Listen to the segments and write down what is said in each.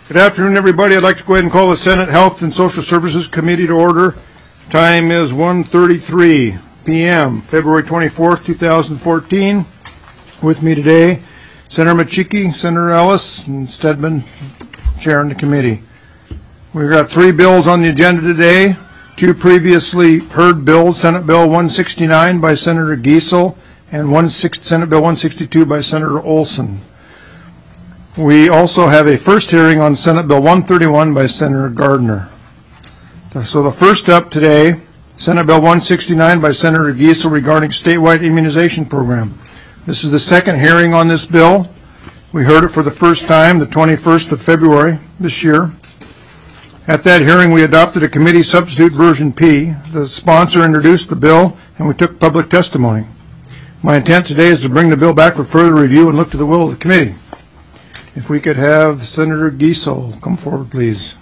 Good afternoon, everybody. I'd like to go ahead and call the Senate Health and Social Services Committee to order. Time is 1:33 p.m., February 24th, 2014. With me today, Senator Machiki, Senator Ellis, and Stedman, chairing the committee. We've got 3 bills on the agenda today. 2 previously heard bills, Senate Bill 169 by Senator Giesel and Senate Bill 162 by Senator Olson. We also have a first hearing on Senate Bill 131 by Senator Gardner. So the first up today, Senate Bill 169 by Senator Giesel regarding statewide immunization program. This is the second hearing on this bill. We heard it for the first time the 21st of February this year. At that hearing, we adopted a committee substitute version P. The sponsor introduced the bill, and we took public testimony. My intent today is to bring the bill back for further review and look to the will of the committee. If we could have Senator Giesel come forward, please.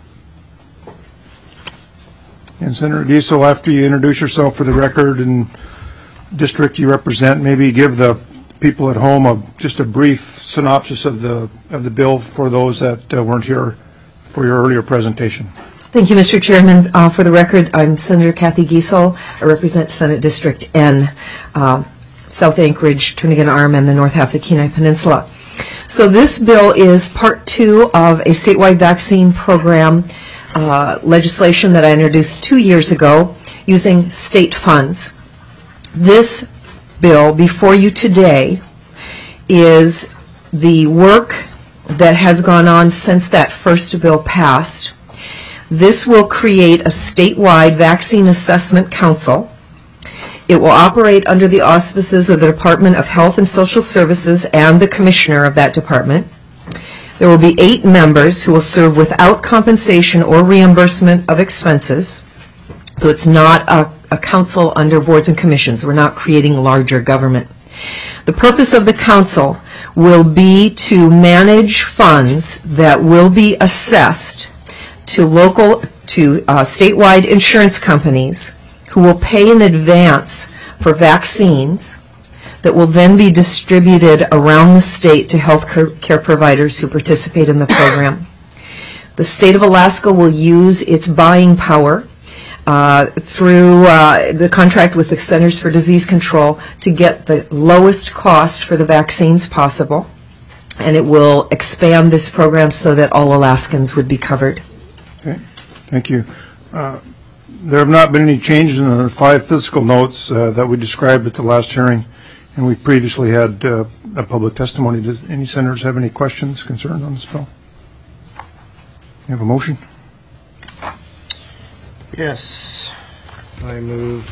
And Senator Giesel, after you introduce yourself for the record and district you represent, maybe give the people at home just a brief synopsis of the bill for those that weren't here for your earlier presentation. Thank you, Mr. Chairman. For the record, I'm Senator Kathy Giesel. I represent Senate District N, South Anchorage, Turnagain Arm, and the north half of the Kenai Peninsula. So this bill is part 2 of a statewide vaccine program legislation that I introduced 2 years ago using state funds. This bill before you today is the work that has gone on since that first bill passed. This will create a statewide vaccine assessment council. It will operate under the auspices of the Department of Health and Social Services and the commissioner of that department. There will be 8 members who will serve without compensation or reimbursement of expenses. So it's not a council under boards and commissions. We're not creating larger government. The purpose of the council will be to manage funds that will be assessed to statewide insurance companies who will pay in advance for vaccines that will then be distributed around the state to health care providers who participate in the program. The state of Alaska will use its buying power through the contract with the Centers for Disease Control to get the lowest cost for the vaccines possible, and it will expand this program so that all Alaskans would be covered. Okay, thank you. There have not been any changes in the 5 fiscal notes that we described at the last hearing, and we previously had a public testimony. Does any senators have any questions, concerns on this bill? You have a motion? Yes, I move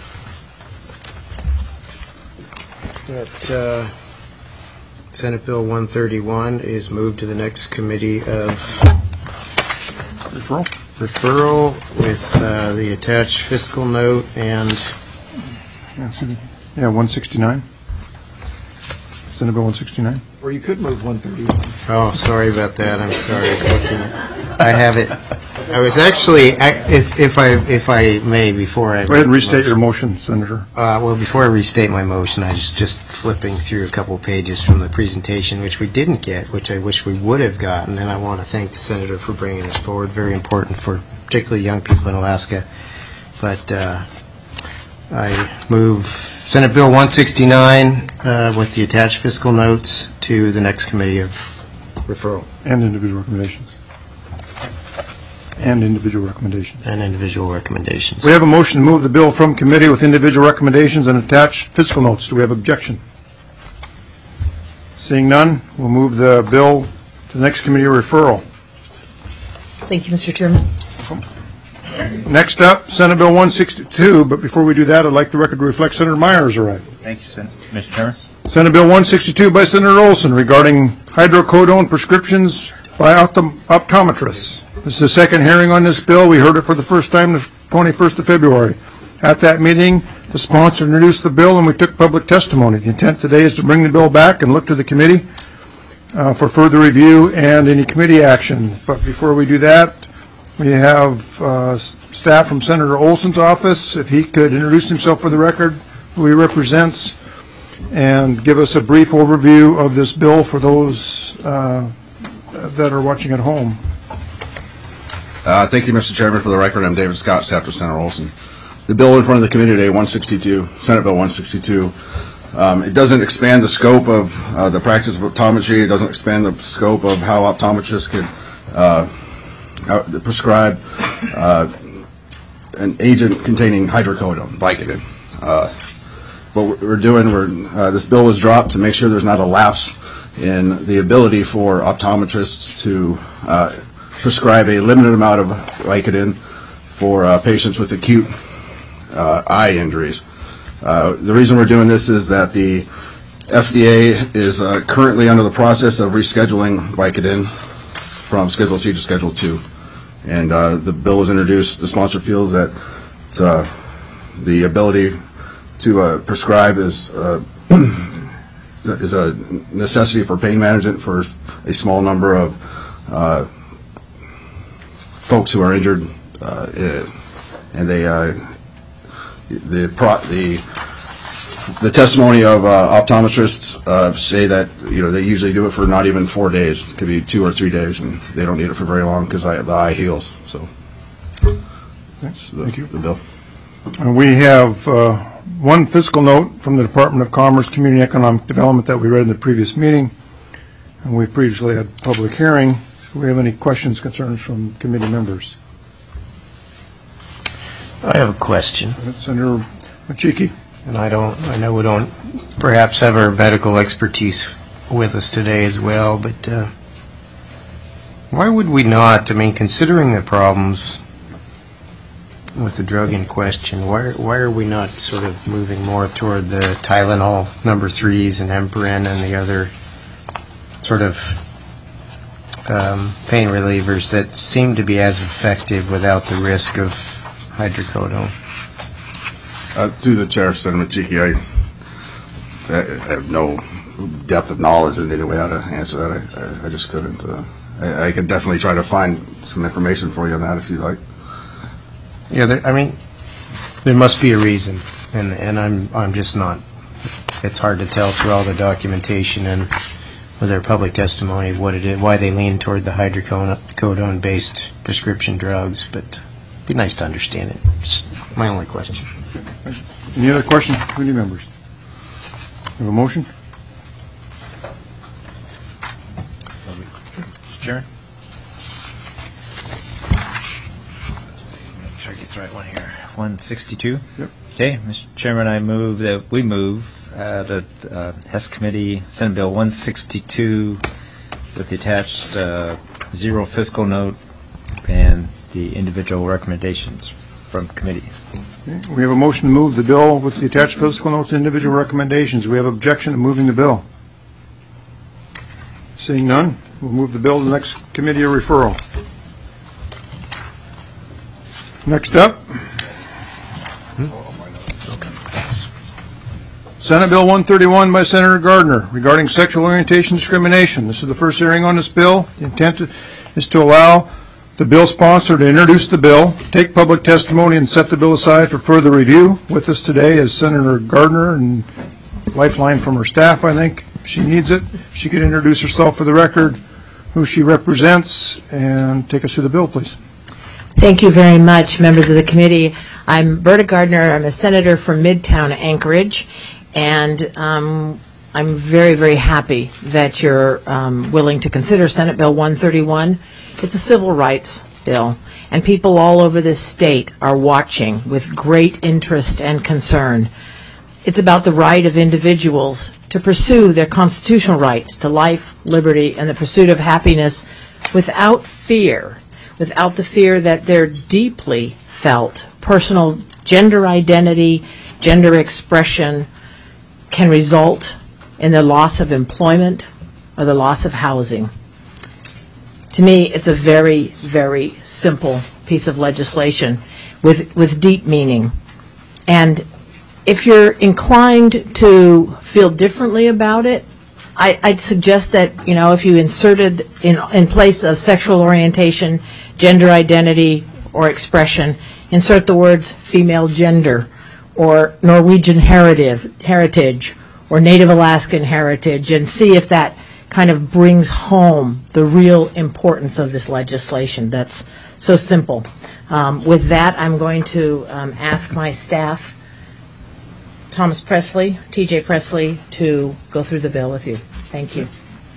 that Senate Bill 131 is moved to the next committee of referral with the attached fiscal note and 169. Senate Bill 169. Or you could move 131. Oh, sorry about that. I'm sorry. I have it. I was actually, if I may, before I go ahead and restate your motion, Senator. Well, before I restate my motion, I was just flipping through a couple of pages from the presentation, which we didn't get, which I wish we would have gotten, and I want to thank the senator for bringing this forward. Very important for particularly young people in Alaska. But I move Senate Bill 169 with the attached fiscal notes to the next committee of referral. And individual recommendations. And individual recommendations. And individual recommendations. We have a motion to move the bill from committee with individual recommendations and attached fiscal notes. Do we have objection? Seeing none, we'll move the bill to the next committee of referral. Thank you, Mr. Chairman. Next up, Senate Bill 162, but before we do that, I'd like the record to reflect Senator Myers arrived. Thank you, Mr. Chairman. Senate Bill 162 by Senator Olson regarding hydrocodone prescriptions by optometrists. This is the second hearing on this bill. We heard it for the first time the 21st of February. At that meeting, the sponsor introduced the bill and we took public testimony. The intent today is to bring the bill back and look to the committee for further review and any committee action. But before we do that, we have staff from Senator Olson's office. If he could introduce himself for the record, who he represents, and give us a brief overview of this bill for those that are watching at home. Thank you, Mr. Chairman. For the record, I'm David Scott, staff to Senator Olson. The bill in front of the committee today, 162, Senate Bill 162, it doesn't expand the scope of the practice of optometry. It doesn't expand the scope of how optometrists could prescribe an agent containing hydrocodone, Vicodin. What we're doing, this bill was dropped to make sure there's not a lapse in the ability for optometrists to prescribe a limited amount of Vicodin for patients with acute eye injuries. The reason we're doing this is that the FDA is currently under the process of rescheduling Vicodin from Schedule C to Schedule 2. And the bill was introduced, the sponsor feels that the ability to prescribe is a necessity for pain management for a small number of folks who are injured, and the testimony of optometrists say that they usually do it for not even 4 days. It could be 2 or 3 days, and they don't need it for very long because the eye heals. So that's the bill. We have one fiscal note from the Department of Commerce, Community and Economic Development that we read in the previous meeting, and we previously had public hearing. Do we have any questions, concerns from committee members? I have a question. Senator Machiki. And I know we don't perhaps have our medical expertise with us today as well, but why would we not, considering the problems with the drug in question, why are we not sort of moving more toward the Tylenol number 3s and Emprin and the other sort of pain relievers that seem to be as effective without the risk of hydrocodone? Through the chair, Senator Machiki, I have no depth of knowledge in any way how to answer that. I just couldn't. I could definitely try to find some information for you on that if you'd like. Yeah, there must be a reason, and I'm just not. It's hard to tell through all the documentation and with their public testimony what it is, why they lean toward the hydrocodone-based prescription drugs, but it'd be nice to understand it. It's my only question. Any other questions from committee members? Have a motion? Mr. Chairman? Let's see, make sure I get the right one here. 162? Yep. Okay, Mr. Chairman, I move that we move that Hess Committee Senate Bill 162 with the attached zero fiscal note and the individual recommendations from committee. Okay. We have a motion to move the bill with the attached fiscal notes and individual recommendations. We have objection to moving the bill. Seeing none, we'll move the bill to the next committee of referral. Next up, Senate Bill 131 by Senator Gardner regarding sexual orientation discrimination. This is the first hearing on this bill. The intent is to allow the bill sponsor to introduce the bill, take public testimony, and set the bill aside for further review. With us today is Senator Gardner, and lifeline from her staff, I think, if she needs it. She could introduce herself for the record, who she represents, and take us through the bill, please. Thank you very much, members of the committee. I'm Berta Gardner. I'm a senator from Midtown Anchorage, and I'm very, very happy that you're willing to consider Senate Bill 131. It's a civil rights bill, and people all over this state are watching with great interest and concern. It's about the right of individuals to pursue their constitutional rights to life, liberty, and the pursuit of happiness without fear, without the fear that their deeply felt personal gender identity, gender expression can result in the loss of employment or the loss of housing. To me, it's a very, very simple piece of legislation with deep meaning. And if you're inclined to feel differently about it, I'd suggest that, if you inserted in place of sexual orientation, gender identity, or expression, insert the words female gender, or Norwegian heritage, or Native Alaskan heritage, and see if that kind of brings home the real importance of this legislation that's so simple. With that, I'm going to ask my staff, Thomas Presley, TJ Presley, to go through the bill with you. Thank you.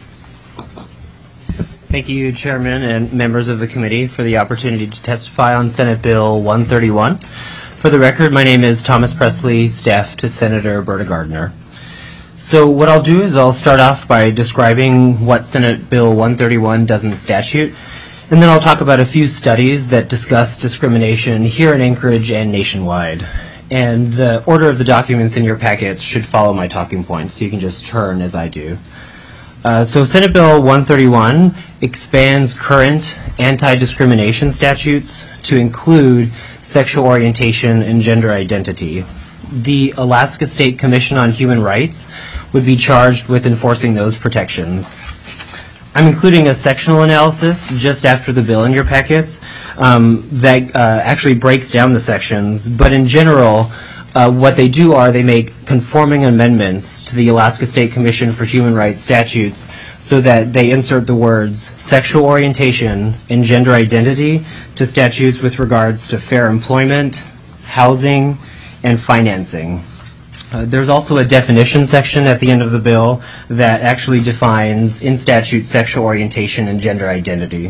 Thank you, Chairman and members of the committee, for the opportunity to testify on Senate Bill 131. For the record, my name is Thomas Presley, staff to Senator Berta Gardner. So what I'll do is I'll start off by describing what Senate Bill 131 does in the statute, and then I'll talk about a few studies that discuss discrimination here in Anchorage and nationwide. And the order of the documents in your packets should follow my talking points, so you can just turn as I do. So Senate Bill 131 expands current anti-discrimination statutes to include sexual orientation and gender identity. The Alaska State Commission on Human Rights would be charged with enforcing those protections. I'm including a sectional analysis just after the bill in your packets that actually breaks down the sections, but in general, what they do are they make conforming amendments to the Alaska State Commission for Human Rights statutes so that they insert the words sexual orientation and gender identity to statutes with regards to fair employment, housing, and financing. There's also a definition section at the end of the bill that actually defines in statute sexual orientation and gender identity.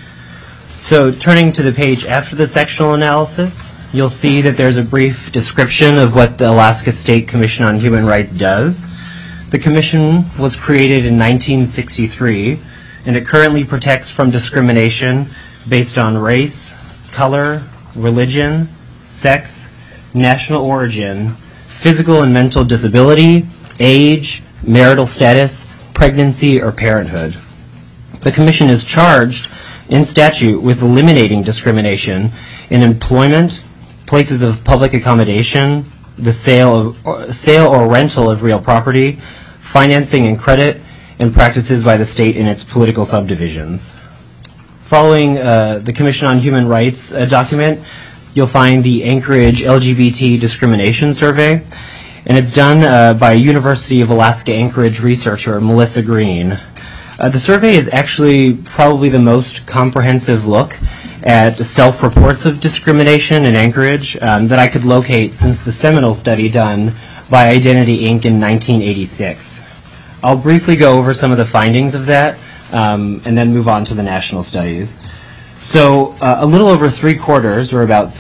So turning to the page after the sectional analysis, you'll see that there's a brief description of what the Alaska State Commission on Human Rights does. The commission was created in 1963, and it currently protects from discrimination based on race, color, religion, sex, national origin, physical and mental disability, age, marital status, pregnancy, or parenthood. The commission is charged in statute with eliminating discrimination in employment, places of public accommodation, the sale or rental of real property, financing and credit, and practices by the state in its political subdivisions. Following the Commission on Human Rights document, you'll find the Anchorage LGBT Discrimination Survey, and it's done by University of Alaska Anchorage researcher Melissa Green. The survey is actually probably the most comprehensive look at self-reports of discrimination in Anchorage that I could locate since the seminal study done by Identity Inc. in 1986. I'll briefly go over some of the findings of that and then move on to the national studies. So a little over 3/4, or about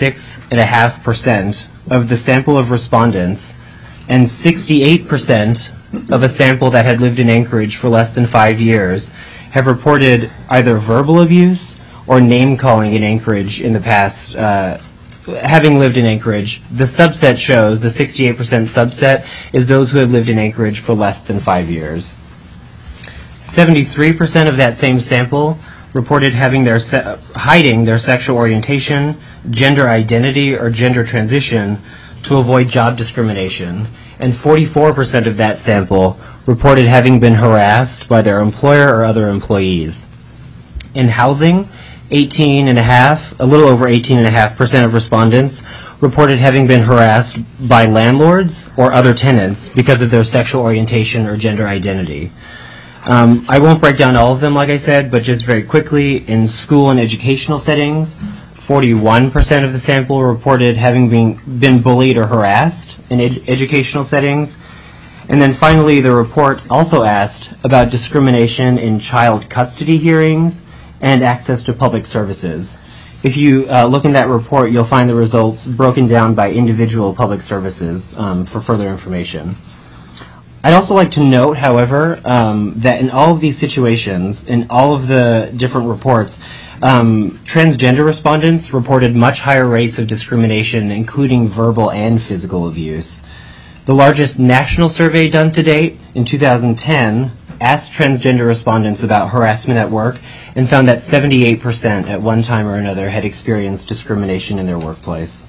76.5% of the sample of respondents and 68% of a sample that had lived in Anchorage for less than 5 years have reported either verbal abuse or name-calling in Anchorage in the past, having lived in Anchorage. The subset shows, the 68% subset, is those who have lived in Anchorage for less than 5 years. 73% of that same sample reported having hiding their sexual orientation, gender identity, or gender transition to avoid job discrimination. And 44% of that sample reported having been harassed by their employer or other employees. In housing, a little over 18.5% of respondents reported having been harassed by landlords or other tenants because of their sexual orientation or gender identity. I won't break down all of them, like I said, but just very quickly, in school and educational settings, 41% of the sample reported having been bullied or harassed in educational settings. And then finally, the report also asked about discrimination in child custody hearings and access to public services. If you look in that report, you'll find the results broken down by individual public services for further information. I'd also like to note, however, that in all of these situations, in all of the different reports, transgender respondents reported much higher rates of discrimination, including verbal and physical abuse. The largest national survey done to date, in 2010, asked transgender respondents about harassment at work and found that 78% at one time or another had experienced discrimination in their workplace.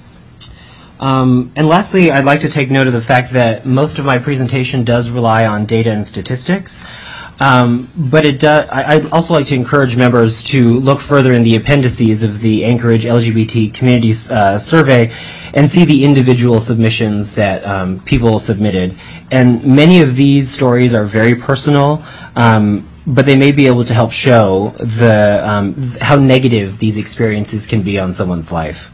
And lastly, I'd like to take note of the fact that most of my presentation does rely on data and statistics, but I'd also like to encourage members to look further in the appendices of the Anchorage LGBT Community Survey and see the individual submissions that people submitted. And many of these stories are very personal, but they may be able to help show how negative these experiences can be on someone's life.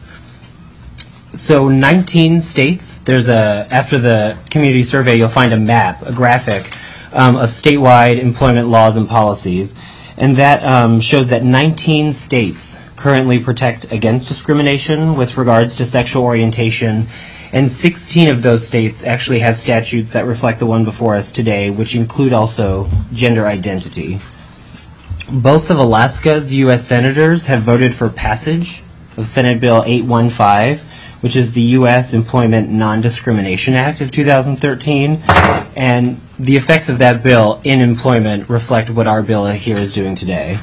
So 19 states, after the community survey, you'll find a map, a graphic of statewide employment laws and policies, and that shows that 19 states currently protect against discrimination with regards to sexual orientation, and 16 of those states actually have statutes that reflect the one before us today, which include also gender identity. Both of Alaska's U.S. senators have voted for passage of Senate Bill 815, which is the U.S. Employment Non-Discrimination Act of 2013, and the effects of that bill in employment reflect what our bill here is doing today.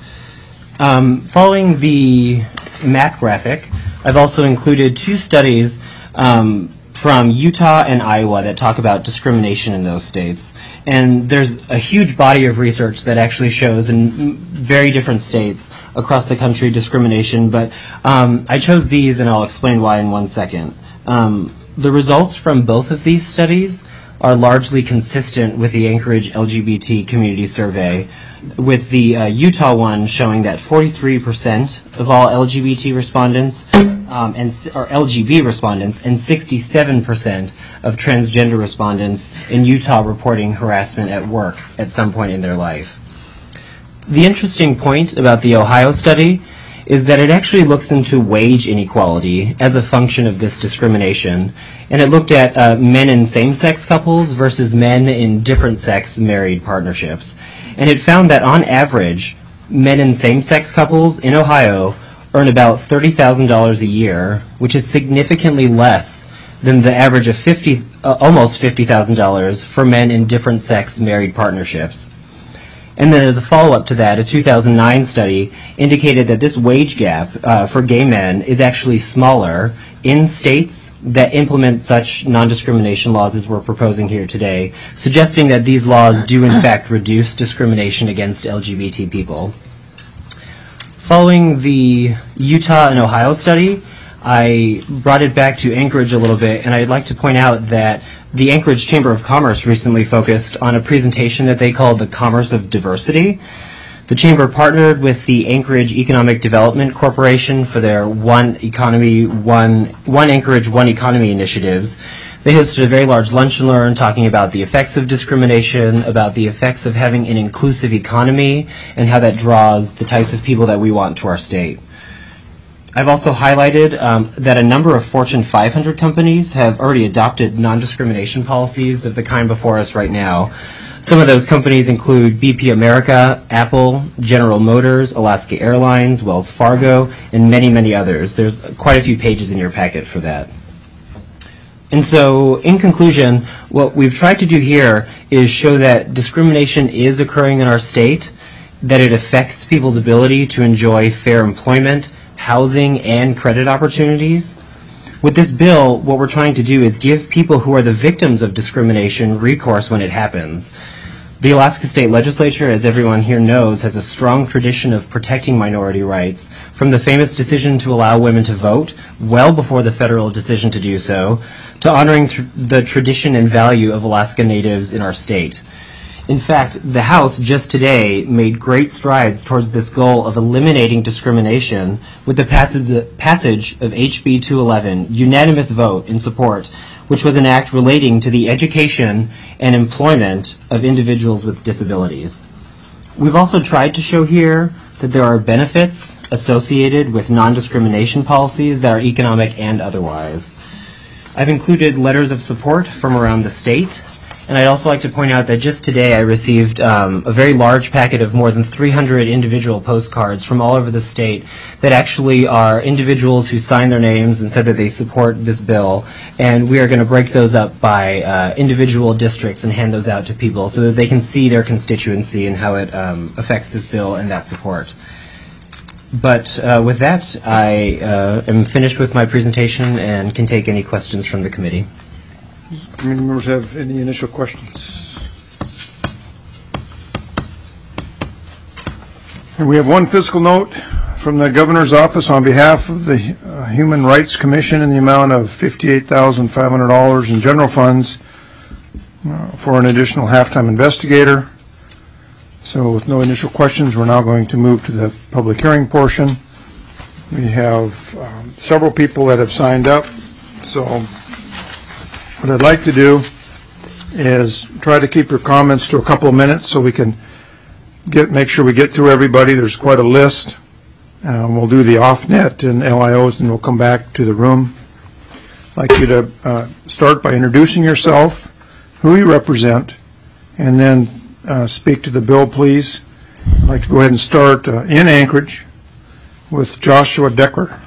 Following the map graphic, I've also included two studies from Utah and Iowa that talk about discrimination in those states. And there's a huge body of research that actually shows in very different states across the country discrimination, but I chose these and I'll explain why in 1 second. The results from both of these studies are largely consistent with the Anchorage LGBT community survey, with the Utah one showing that 43% of all LGBT respondents or LGB respondents and 67% of transgender respondents in Utah reporting harassment at work at some point in their life. The interesting point about the Ohio study is that it actually looks into wage inequality as a function of this discrimination, and it looked at men in same-sex couples versus men in different-sex married partnerships. And it found that on average, men in same-sex couples in Ohio earn about $30,000 a year, which is significantly less than the average of almost $50,000 for men in different-sex married partnerships. And then as a follow-up to that, a 2009 study indicated that this wage gap for gay men is actually smaller in states that implement such non-discrimination laws as we're proposing here today, suggesting that these laws do in fact reduce discrimination against LGBT people. Following the Utah and Ohio study, I brought it back to Anchorage a little bit, and I'd like to point out that the Anchorage Chamber of Commerce recently focused on a presentation that they called the Commerce of Diversity. The Chamber partnered with the Anchorage Economic Development Corporation for their One Anchorage, One Economy initiatives. They hosted a very large lunch and learn talking about the effects of discrimination, about the effects of having an inclusive economy, and how that draws the types of people that we want to our state. I've also highlighted that a number of Fortune 500 companies have already adopted non-discrimination policies of the kind before us right now. Some of those companies include BP America, Apple, General Motors, Alaska Airlines, Wells Fargo, and many, many others. There's quite a few pages in your packet for that. And so, in conclusion, what we've tried to do here is show that discrimination is occurring in our state, that it affects people's ability to enjoy fair employment, housing, and credit opportunities. With this bill, what we're trying to do is give people who are the victims of discrimination recourse when it happens. The Alaska State Legislature, as everyone here knows, has a strong tradition of protecting minority rights, from the famous decision to allow women to vote, well before the federal decision to do so, to honoring the tradition and value of Alaska Natives in our state. In fact, the House just today made great strides towards this goal of eliminating discrimination with the passage of HB 211, unanimous vote in support, which was an act relating to the education and employment of individuals with disabilities. We've also tried to show here that there are benefits associated with non-discrimination policies that are economic and otherwise. I've included letters of support from around the state. And I'd also like to point out that just today I received a very large packet of more than 300 individual postcards from all over the state that actually are individuals who signed their names and said that they support this bill. And we are going to break those up by individual districts and hand those out to people so that they can see their constituency and how it affects this bill and that support. But with that, I am finished with my presentation and can take any questions from the committee. Committee members have any initial questions? And we have one fiscal note from the Governor's Office on behalf of the Human Rights Commission in the amount of $58,500 in general funds for an additional half-time investigator. So with no initial questions, we're now going to move to the public hearing portion. We have several people that have signed up. So what I'd like to do is try to keep your comments to a couple of minutes so we can make sure we get through everybody. There's quite a list. We'll do the off-net and LIOs, and we'll come back to the room. I'd like you to start by introducing yourself, who you represent, and then speak to the bill, please. I'd like to go ahead and start in Anchorage with Joshua Decker.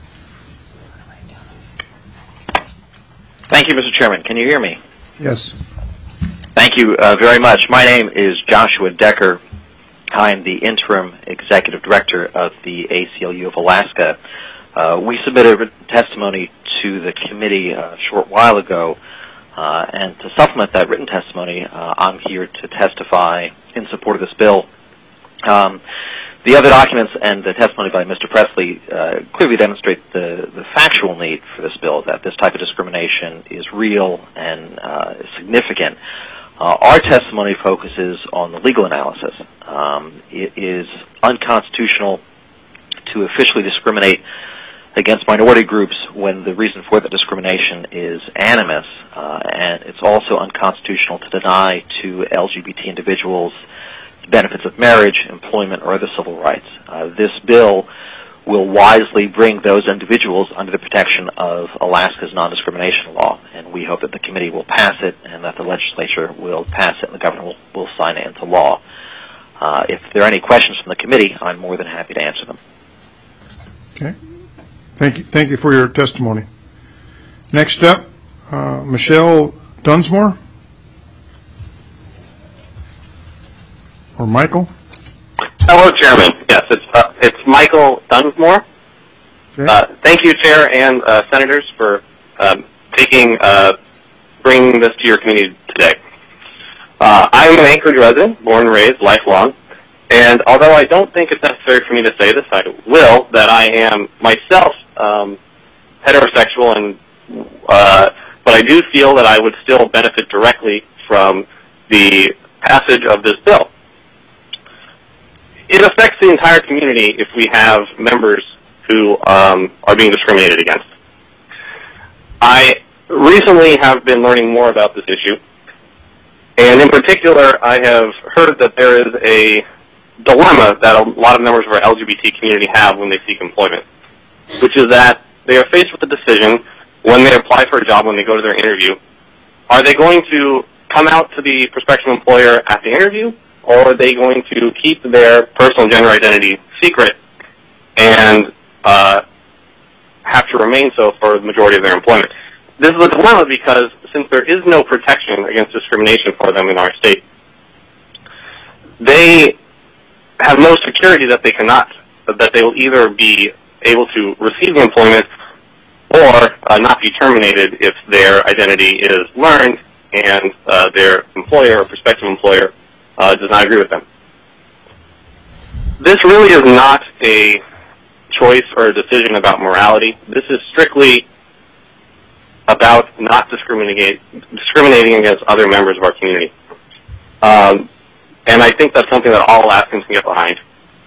Thank you, Mr. Chairman. Can you hear me? Yes. Thank you very much. My name is Joshua Decker. I'm the interim executive director of the ACLU of Alaska. We submitted written testimony to the committee a short while ago, and to supplement that written testimony, I'm here to testify in support of this bill. The other documents and the testimony by Mr. Presley clearly demonstrate the factual need for this bill, that this type of discrimination is real and significant. Our testimony focuses on the legal analysis. It is unconstitutional to officially discriminate against minority groups when the reason for the discrimination is animus, and it's also unconstitutional to deny to LGBT individuals the benefits of marriage, employment, or other civil rights. This bill will wisely bring those individuals under the protection of Alaska's non-discrimination law, and we hope that the committee will pass it and that the legislature will pass it and the governor will sign it into law. If there are any questions from the committee, I'm more than happy to answer them. Okay. Thank you for your testimony. Next up, Michelle Dunsmore. Or Michael? Hello, Chairman. Yes, it's Michael Dunsmore. Okay. Thank you, Chair and Senators, for bringing this to your committee today. I am an Anchorage resident, born and raised, lifelong, and although I don't think it's necessary for me to say this, I will, that I am myself heterosexual, but I do feel that I would still benefit directly from the passage of this bill. It affects the entire community if we have members who are being discriminated against. I recently have been learning more about this issue, and in particular, I have heard that there is a dilemma that a lot of members of our LGBT community have when they seek employment, which is that they are faced with the decision when they apply for a job, when they go to their interview, are they going to come out to the prospective employer at the interview, or are they going to keep their personal gender identity secret and have to remain so for the majority of their employment? This is a dilemma because since there is no protection against discrimination for them in our state, they have no security that they will either be able to receive the employment or not be terminated if their identity is learned and their employer or prospective employer does not agree with them. This really is not a choice or a decision about morality. This is strictly about not discriminating against other members of our community. And I think that's something that all Alaskans can get behind.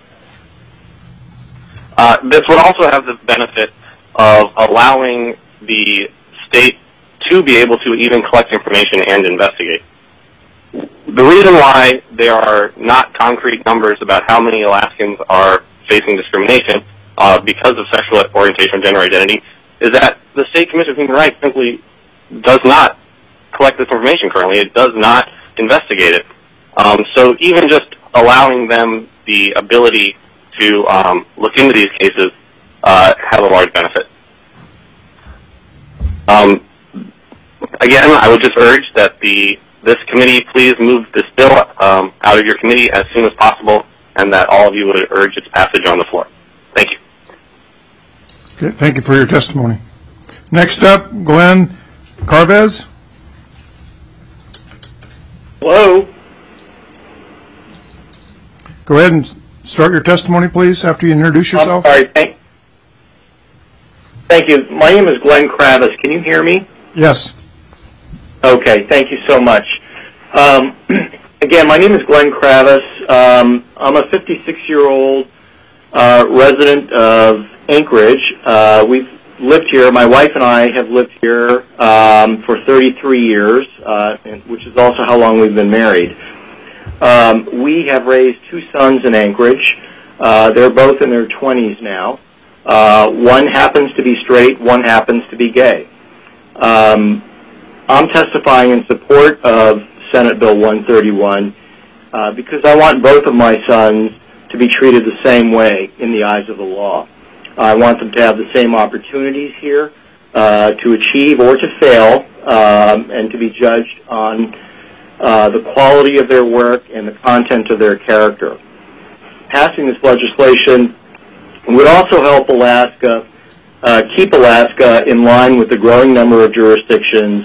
This would also have the benefit of allowing the state to be able to even collect information and investigate. The reason why there are not concrete numbers about how many Alaskans are facing discrimination because of sexual orientation and gender identity is that the State Commission of Human Rights simply does not collect this information currently. It does not investigate it. So even just allowing them the ability to look into these cases have a large benefit. Again, I would just urge that this committee please move this bill out of your committee as soon as possible, and that all of you would urge its passage on the floor. Thank you. Okay, thank you for your testimony. Next up, Glenn Carvez. Hello. Go ahead and start your testimony, please, after you introduce yourself. I'm sorry. Thank you. My name is Glenn Kravis. Can you hear me? Yes. Okay. Thank you so much. Again, my name is Glenn Kravis. I'm a 56-year-old resident of Anchorage. We've lived here. My wife and I have lived here for 33 years, which is also how long we've been married. We have raised 2 sons in Anchorage. They're both in their 20s now. One happens to be straight, one happens to be gay. I'm testifying in support of Senate Bill 131 because I want both of my sons to be treated the same way in the eyes of the law. I want them to have the same opportunities here to achieve or to fail and to be judged on the quality of their work and the content of their character. Passing this legislation would also help Alaska keep Alaska in line with the growing number of jurisdictions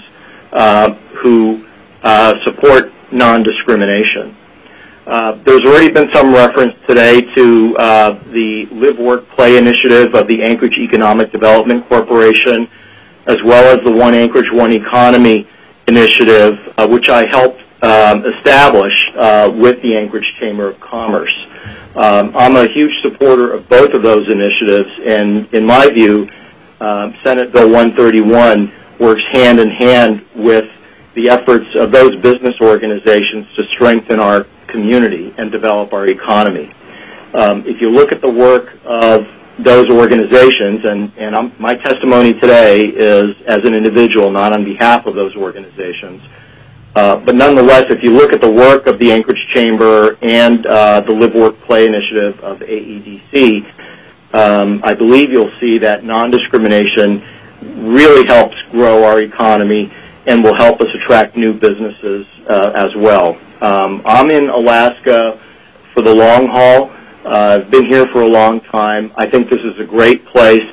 who support non-discrimination. There's already been some reference today to the Live, Work, Play initiative of the Anchorage Economic Development Corporation, as well as the One Anchorage, One Economy initiative, which I helped establish with the Anchorage Chamber of Commerce. I'm a huge supporter of both of those initiatives, and in my view, Senate Bill 131 works hand in hand with the efforts of those business organizations to strengthen our community and develop our economy. If you look at the work of those organizations, and my testimony today is as an individual, not on behalf of those organizations, but nonetheless, if you look at the work of the Anchorage Chamber and the Live, Work, Play initiative of AEDC, I believe you'll see that non-discrimination really helps grow our economy and will help us attract new businesses as well. I'm in Alaska for the long haul. I've been here for a long time. I think this is a great place.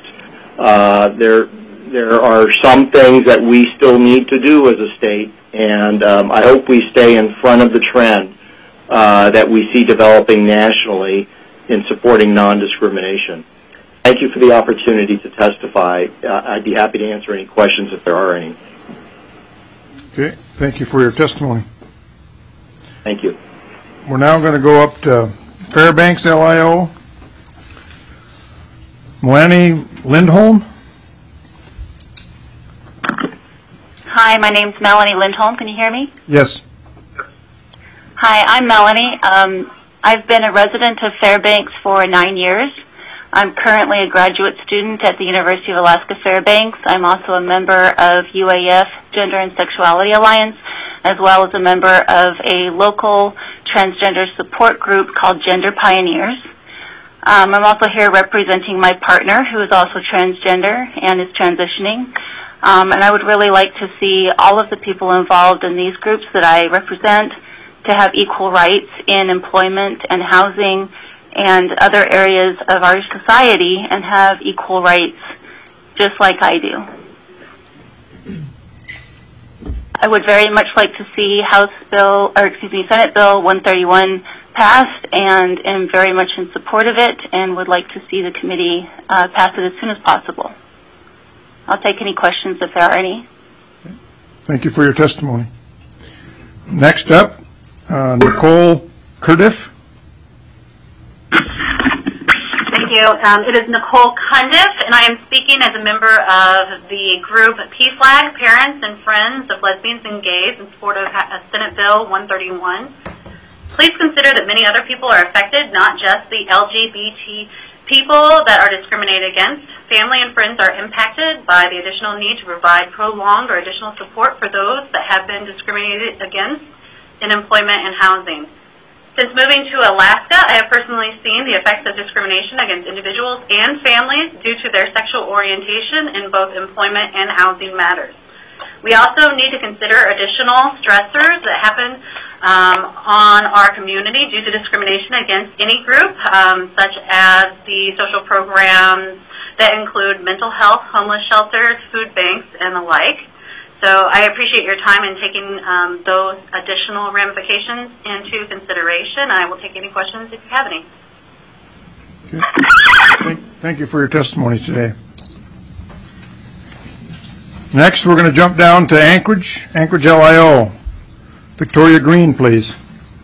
There are some things that we still need to do as a state, and I hope we stay in front of the trend that we see developing nationally in supporting non-discrimination. Thank you for the opportunity to testify. I'd be happy to answer any questions if there are any. Okay, thank you for your testimony. Thank you. We're now going to go up to Fairbanks LIO. Melanie Lindholm. Hi, my name's Melanie Lindholm. Can you hear me? Yes. Hi, I'm Melanie. I've been a resident of Fairbanks for 9 years. I'm currently a graduate student at the University of Alaska Fairbanks. I'm also a member of UAF Gender and Sexuality Alliance, as well as a member of a local transgender support group called Gender Pioneers. I'm also here representing my partner, who is also transgender and is transitioning. And I would really like to see all of the people involved in these groups that I represent to have equal rights in employment and housing and other areas of our society and have equal rights just like I do. I would very much like to see Senate Bill 131 passed, and am very much in support of it and would like to see the committee pass it as soon as possible. I'll take any questions if there are any. Thank you for your testimony. Next up, Nicole Curdiff. Thank you. It is Nicole Cundiff, and I am speaking as a member of the group PFLAG, Parents and Friends of Lesbians and Gays, in support of Senate Bill 131. Please consider that many other people are affected, not just the LGBT people that are discriminated against. Family and friends are impacted by the additional need to provide prolonged or additional support for those that have been discriminated against in employment and housing. Since moving to Alaska, I have personally seen the effects of discrimination against individuals and families due to their sexual orientation in both employment and housing matters. We also need to consider additional stressors that happen on our community due to discrimination against any group, such as the social programs that include mental health, homeless shelters, food banks, and the like. So I appreciate your time in taking those additional ramifications into consideration. I will take any questions if you have any. Okay. Thank you for your testimony today. Next, we're going to jump down to Anchorage LIO. Victoria Green, please.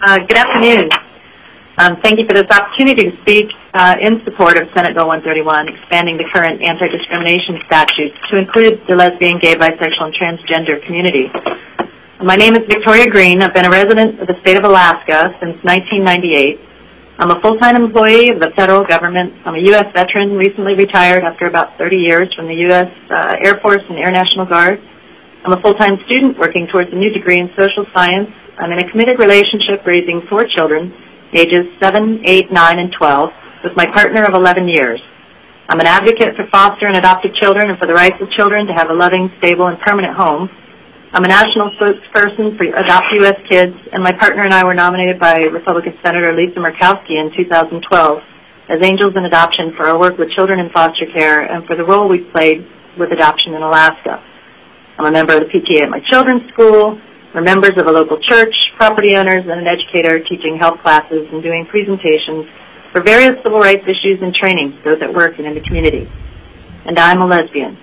Good afternoon. Thank you for this opportunity to speak in support of Senate Bill 131, expanding the current anti-discrimination statutes to include the lesbian, gay, bisexual, and transgender community. My name is Victoria Green. I've been a resident of the state of Alaska since 1998. I'm a full-time employee of the federal government. I'm a U.S. veteran, recently retired after about 30 years from the U.S. Air Force and Air National Guard. I'm a full-time student working towards a new degree in social science. I'm in a committed relationship raising 4 children, ages 7, 8, 9, and 12, with my partner of 11 years. I'm an advocate for foster and adopted children and for the rights of children to have a loving, stable, and permanent home. I'm a national spokesperson for Adopt U.S. Kids, and my partner and I were nominated by Republican Senator Lisa Murkowski in 2012 as Angels in Adoption for our work with children in foster care and for the role we've played with adoption in Alaska. I'm a member of the PTA at my children's school. We're members of a local church, property owners, and an educator teaching health classes and doing presentations for various civil rights issues and training to those at work and in the community. And I'm a lesbian.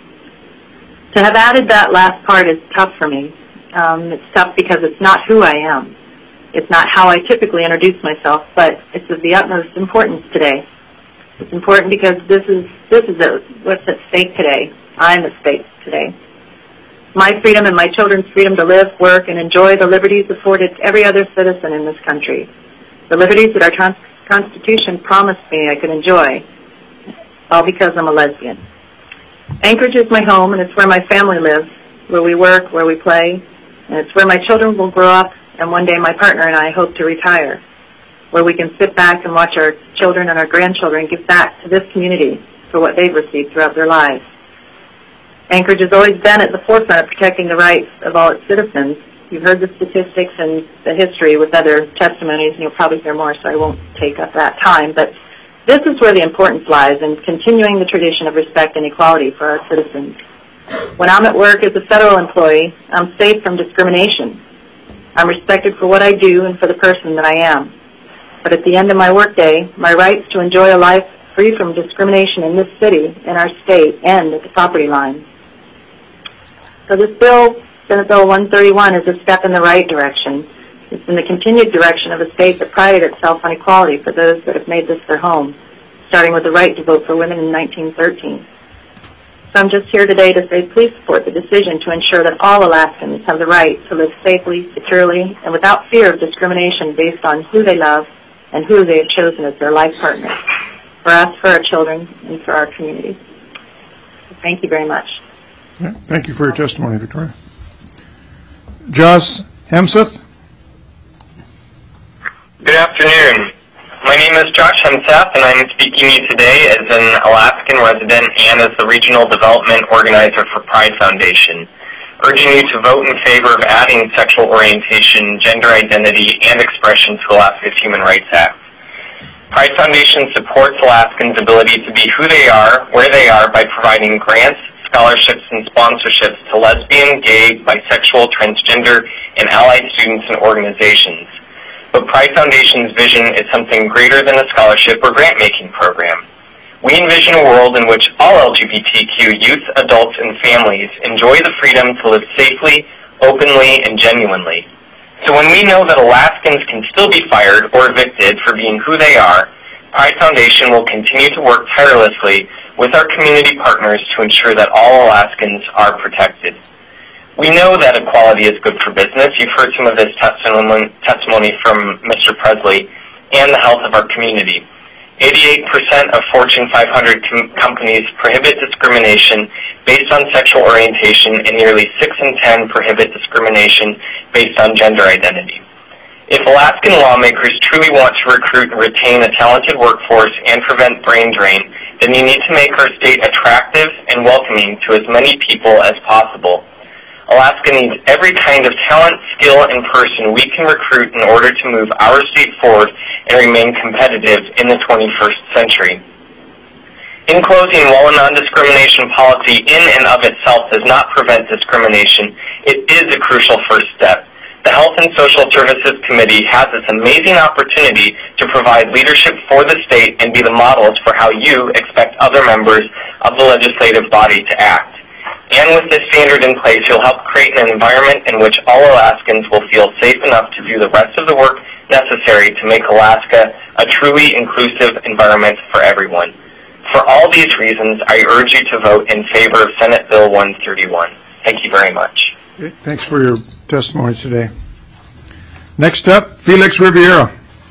To have added that last part is tough for me. It's tough because it's not who I am. It's not how I typically introduce myself, but it's of the utmost importance today. It's important because this is what's at stake today. I'm at stake today. My freedom and my children's freedom to live, work, and enjoy the liberties afforded to every other citizen in this country. The liberties that our Constitution promised me I could enjoy, all because I'm a lesbian. Anchorage is my home, and it's where my family lives, where we work, where we play, and it's where my children will grow up, and one day my partner and I hope to retire, where we can sit back and watch our children and our grandchildren give back to this community for what they've received throughout their lives. Anchorage has always been at the forefront of protecting the rights of all its citizens. You've heard the statistics and the history with other testimonies, and you'll probably hear more, so I won't take up that time, but this is where the importance lies in continuing the tradition of respect and equality for our citizens. When I'm at work as a federal employee, I'm safe from discrimination. I'm respected for what I do and for the person that I am. But at the end of my workday, my rights to enjoy a life free from discrimination in this city and our state end at the property line. So this bill, Senate Bill 131, is a step in the right direction. It's in the continued direction of a state that prided itself on equality for those that have made this their home, starting with the right to vote for women in 1913. So I'm just here today to say please support the decision to ensure that all Alaskans have the right to live safely, securely, and without fear of discrimination based on who they love and who they have chosen as their life partner, for us, for our children, and for our community. So thank you very much. Yeah, thank you for your testimony, Victoria. Joss Hemseth. Good afternoon. My name is Josh Hemseth, and I'm speaking to you today as an Alaskan resident and as the Regional Development Organizer for Pride Foundation, urging you to vote in favor of adding sexual orientation, gender identity, and expression to Alaska's Human Rights Act. Pride Foundation supports Alaskans' ability to be who they are, where they are, by providing grants, scholarships, and sponsorships to lesbian, gay, bisexual, transgender, and allied students and organizations. But Pride Foundation's vision is something greater than a scholarship or grant-making program. We envision a world in which all LGBTQ youth, adults, and families enjoy the freedom to live safely, openly, and genuinely. So when we know that Alaskans can still be fired or evicted for being who they are, Pride Foundation will continue to work tirelessly with our community partners to ensure that all Alaskans are protected. We know that equality is good for business. You've heard some of this testimony from Mr. Presley, and the health of our community. 88% of Fortune 500 companies prohibit discrimination based on sexual orientation, and nearly 6 in 10 prohibit discrimination based on gender identity. If Alaskan lawmakers truly want to recruit and retain a talented workforce and prevent brain drain, then you need to make our state attractive and welcoming to as many people as possible. Alaska needs every kind of talent, skill, and person we can recruit in order to move our state forward and remain competitive in the 21st century. In closing, while a non-discrimination policy in and of itself does not prevent discrimination, it is a crucial first step. The Health and Social Services Committee has this amazing opportunity to provide leadership for the state and be the models for how you expect other members of the legislative body to act. And with this standard in place, you'll help create an environment in which all Alaskans will feel safe enough to do the rest of the work necessary to make Alaska a truly inclusive environment for everyone. For all these reasons, I urge you to vote in favor of Senate Bill 131. Thank you very much. Okay, thanks for your testimony today. Next up, Felix Riviera.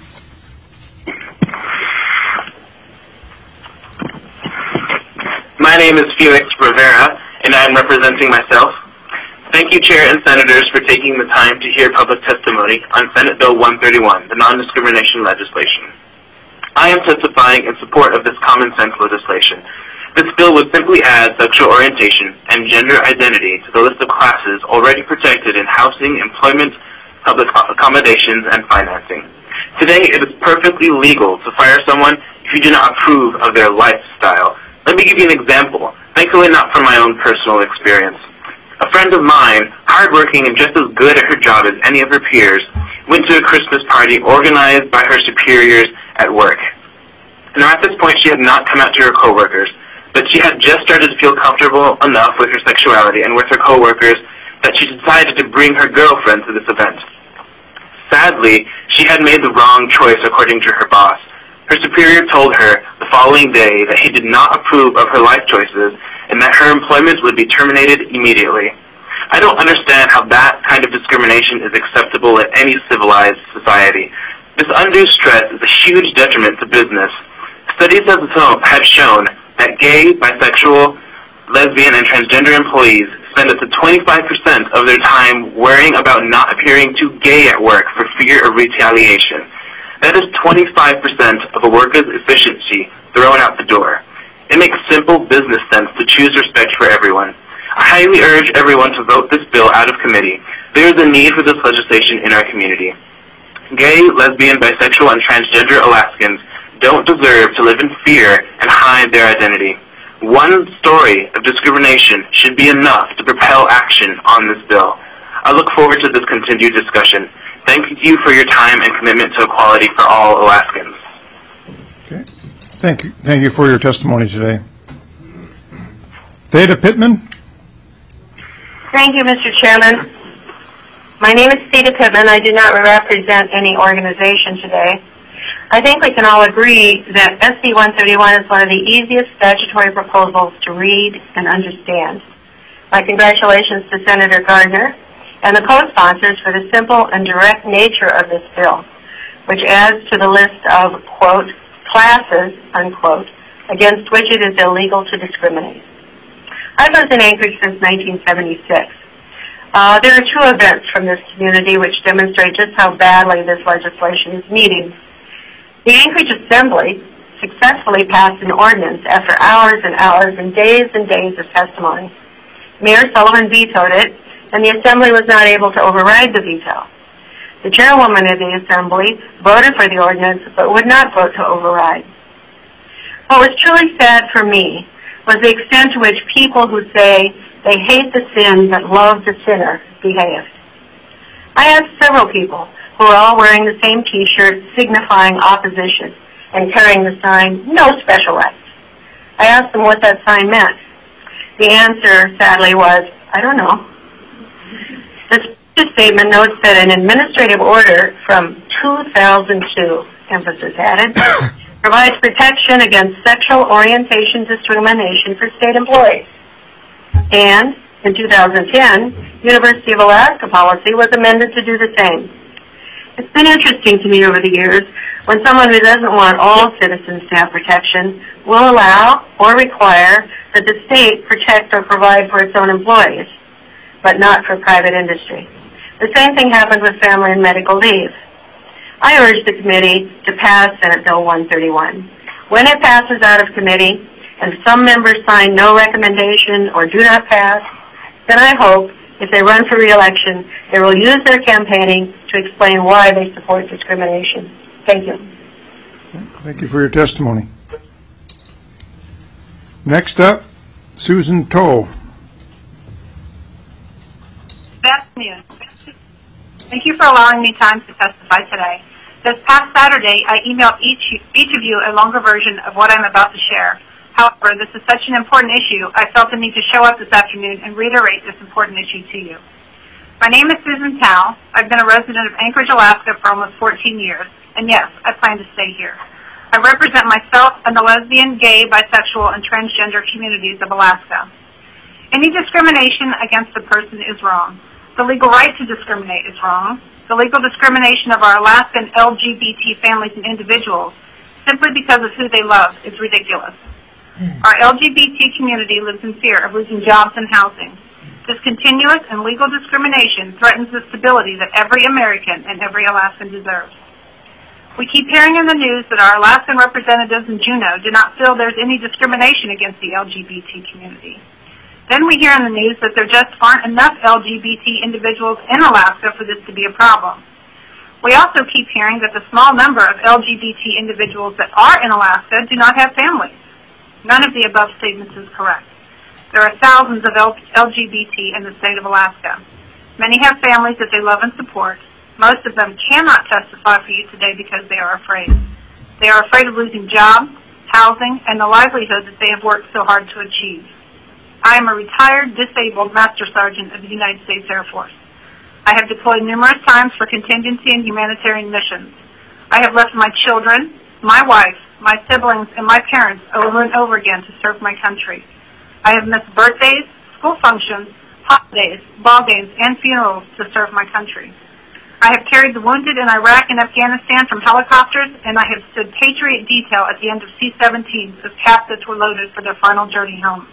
My name is Felix Rivera, and I am representing myself. Thank you, Chair and Senators, for taking the time to hear public testimony on Senate Bill 131, the non-discrimination legislation. I am testifying in support of this common sense legislation. This bill would simply add sexual orientation and gender identity to the list of classes already protected in housing, employment, public accommodations, and financing. Today, it is perfectly legal to fire someone if you do not approve of their lifestyle. Let me give you an example, thankfully not from my own personal experience. A friend of mine, hardworking and just as good at her job as any of her peers, went to a Christmas party organized by her superiors at work. Now, at this point, she had not come out to her coworkers, but she had just started to feel comfortable enough with her sexuality and with her coworkers that she decided to bring her girlfriend to this event. Sadly, she had made the wrong choice according to her boss. Her superior told her the following day that he did not approve of her life choices and that her employment would be terminated immediately. I don't understand how that kind of discrimination is acceptable in any civilized society. This undue stress is a huge detriment to business. Studies have shown that gay, bisexual, lesbian, and transgender employees spend up to 25% of their time worrying about not appearing too gay at work for fear of retaliation. That is 25% of a worker's efficiency thrown out the door. It makes simple business sense to choose respect for everyone. I highly urge everyone to vote this bill out of committee. There is a need for this legislation in our community. Gay, lesbian, bisexual, and transgender Alaskans don't deserve to live in fear and hide their identity. One story of discrimination should be enough to propel action on this bill. I look forward to this continued discussion. Thank you for your time and commitment to equality for all Alaskans. Okay. Thank you. Thank you for your testimony today. Theda Pittman. Thank you, Mr. Chairman. My name is Theda Pittman. I do not represent any organization today. I think we can all agree that SB 131 is one of the easiest statutory proposals to read and understand. My congratulations to Senator Gardner and the co-sponsors for the simple and direct nature of this bill, which adds to the list of, quote, classes, unquote, against which it is illegal to discriminate. I've lived in Anchorage since 1976. There are two events from this community which demonstrate just how badly this legislation is needed. The Anchorage Assembly successfully passed an ordinance after hours and hours and days of testimony. Mayor Sullivan vetoed it, and the Assembly was not able to override the veto. The chairwoman of the Assembly voted for the ordinance, but would not vote to override. What was truly sad for me was the extent to which people who say they hate the sin but love the sinner behaved. I asked several people who were all wearing the same T-shirt signifying opposition and carrying the sign, "No special rights." I asked them what that sign meant. The answer, sadly, was, "I don't know." This statement notes that an administrative order from 2002, emphasis added, provides protection against sexual orientation discrimination for state employees. And in 2010, University of Alaska policy was amended to do the same. It's been interesting to me over the years when someone who doesn't want all citizens to have protection will allow or require that the state protect or provide for its own employees, but not for private industry. The same thing happened with family and medical leave. I urge the committee to pass Senate Bill 131. When it passes out of committee and some members sign no recommendation or do not pass, then I hope if they run for re-election, they will use their campaigning to explain why they support discrimination. Thank you. Thank you for your testimony. Next up, Susan Toll. Good afternoon. Thank you for allowing me time to testify today. This past Saturday, I emailed each of you a longer version of what I'm about to share. However, this is such an important issue, I felt the need to show up this afternoon and reiterate this important issue to you. My name is Susan Tao. I've been a resident of Anchorage, Alaska for almost 14 years, and yes, I plan to stay here. I represent myself and the lesbian, gay, bisexual, and transgender communities of Alaska. Any discrimination against a person is wrong. The legal right to discriminate is wrong. The legal discrimination of our Alaskan LGBT families and individuals simply because of who they love is ridiculous. Our LGBT community lives in fear of losing jobs and housing. This continuous and legal discrimination threatens the stability that every American and every Alaskan deserves. We keep hearing in the news that our Alaskan representatives in Juneau do not feel there's any discrimination against the LGBT community. Then we hear in the news that there just aren't enough LGBT individuals in Alaska for this to be a problem. We also keep hearing that the small number of LGBT individuals that are in Alaska do not have families. None of the above statements is correct. There are thousands of LGBT in the state of Alaska. Many have families that they love and support. Most of them cannot testify for you today because they are afraid. They are afraid of losing jobs, housing, and the livelihood that they have worked so hard to achieve. I am a retired, disabled Master Sergeant of the United States Air Force. I have deployed numerous times for contingency and humanitarian missions. I have left my children, my wife, my siblings, and my parents over and over again to serve my country. I have missed birthdays, school functions, holidays, ball games, and funerals to serve my country. I have carried the wounded in Iraq and Afghanistan from helicopters, and I have stood Patriot detail at the end of C-17s as caskets were loaded for their final journey home.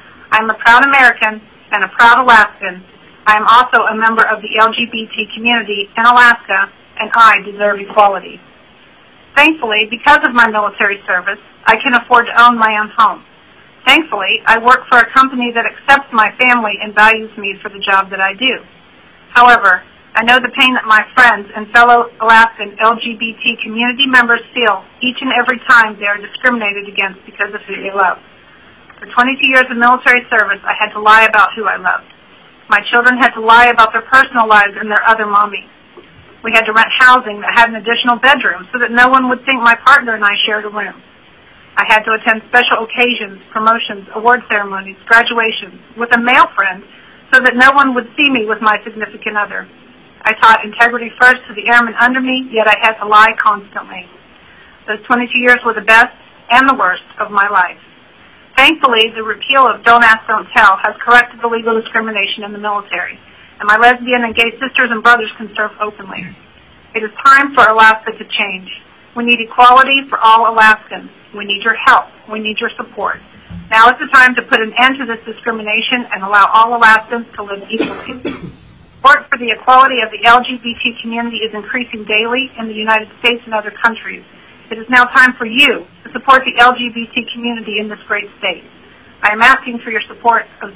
I am a proud American and a proud Alaskan. I am also a member of the LGBT community in Alaska, and I deserve equality. Thankfully, because of my military service, I can afford to own my own home. Thankfully, I work for a company that accepts my family and values me for the job that I do. However, I know the pain that my friends and fellow Alaskan LGBT community members feel each and every time they are discriminated against because of who they love. For 22 years of military service, I had to lie about who I loved. My children had to lie about their personal lives and their other mommies. We had to rent housing that had an additional bedroom so that no one would think my partner and I shared a room. I had to attend special occasions, promotions, award ceremonies, graduations with a male friend so that no one would see me with my significant other. I taught integrity first to the airmen under me, yet I had to lie constantly. Those 22 years were the best and the worst of my life. Thankfully, the repeal of Don't Ask, Don't Tell has corrected the legal discrimination in the military, and my lesbian and gay sisters and brothers can serve openly. It is time for Alaska to change. We need equality for all Alaskans. We need your help. We need your support. Now is the time to put an end to this discrimination and allow all Alaskans to live equally. Support for the equality of the LGBT community is increasing daily in the United States and other countries. It is now time for you to support the LGBT community in this great state. I am asking for your support of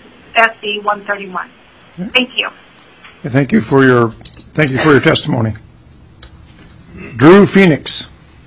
SB 131. Thank you. Thank you for your testimony. Drew Phoenix.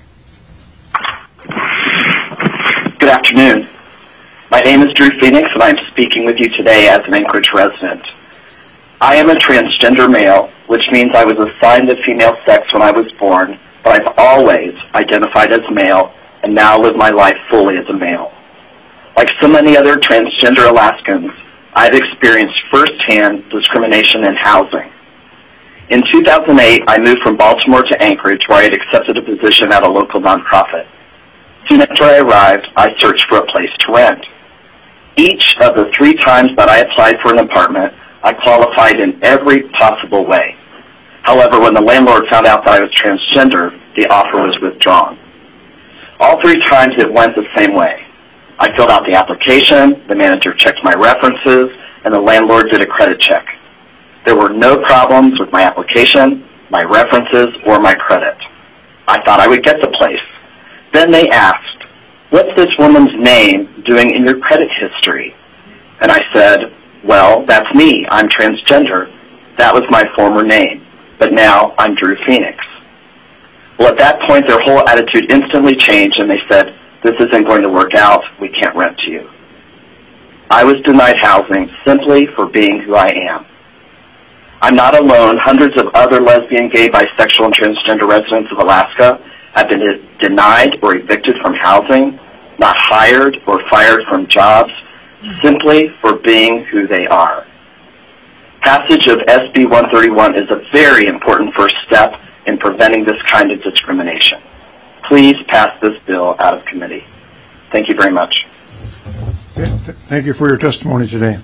Good afternoon. My name is Drew Phoenix, and I'm speaking with you today as an Anchorage resident. I am a transgender male, which means I was assigned a female sex when I was born, but I've always identified as male and now live my life fully as a male. Like so many other transgender Alaskans, I've experienced firsthand discrimination in housing. In 2008, I moved from Baltimore to Anchorage, where I had accepted a position at a local nonprofit. Soon after I arrived, I searched for a place to rent. Each of the 3 times that I applied for an apartment, I qualified in every possible way. However, when the landlord found out that I was transgender, the offer was withdrawn. All 3 times it went the same way. I filled out the application, the manager checked my references, and the landlord did a credit check. There were no problems with my application, my references, or my credit. I thought I would get the place. Then they asked, "What's this woman's name doing in your credit history?" And I said, "Well, that's me. I'm transgender. That was my former name. But now I'm Drew Phoenix." Well, at that point, their whole attitude instantly changed, and they said, "This isn't going to work out. We can't rent to you." I was denied housing simply for being who I am. I'm not alone. Hundreds of other lesbian, gay, bisexual, and transgender residents of Alaska have been denied or evicted from housing, not hired or fired from jobs, simply for being who they are. Passage of SB 131 is a very important first step in preventing this kind of discrimination. Please pass this bill out of committee. Thank you very much. Thank you for your testimony today.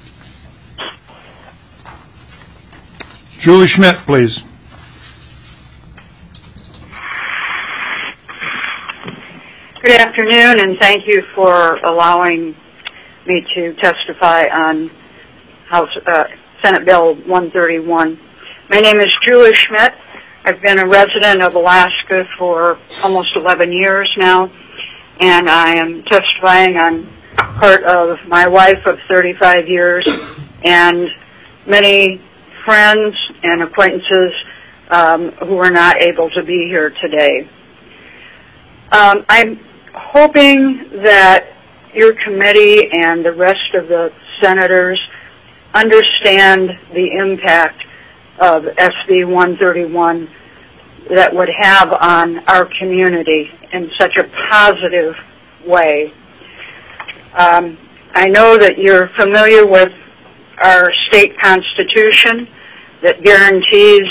Julie Schmidt, please. Good afternoon, and thank you for allowing me to testify on Senate Bill 131. My name is Julie Schmidt. I've been a resident of Alaska for almost 11 years now, and I am testifying on part of my wife of 35 years and many friends and acquaintances who are not able to be here today. I'm hoping that your committee and the rest of the senators understand the impact of SB 131 that would have on our community in such a positive way. I know that you're familiar with our state constitution that guarantees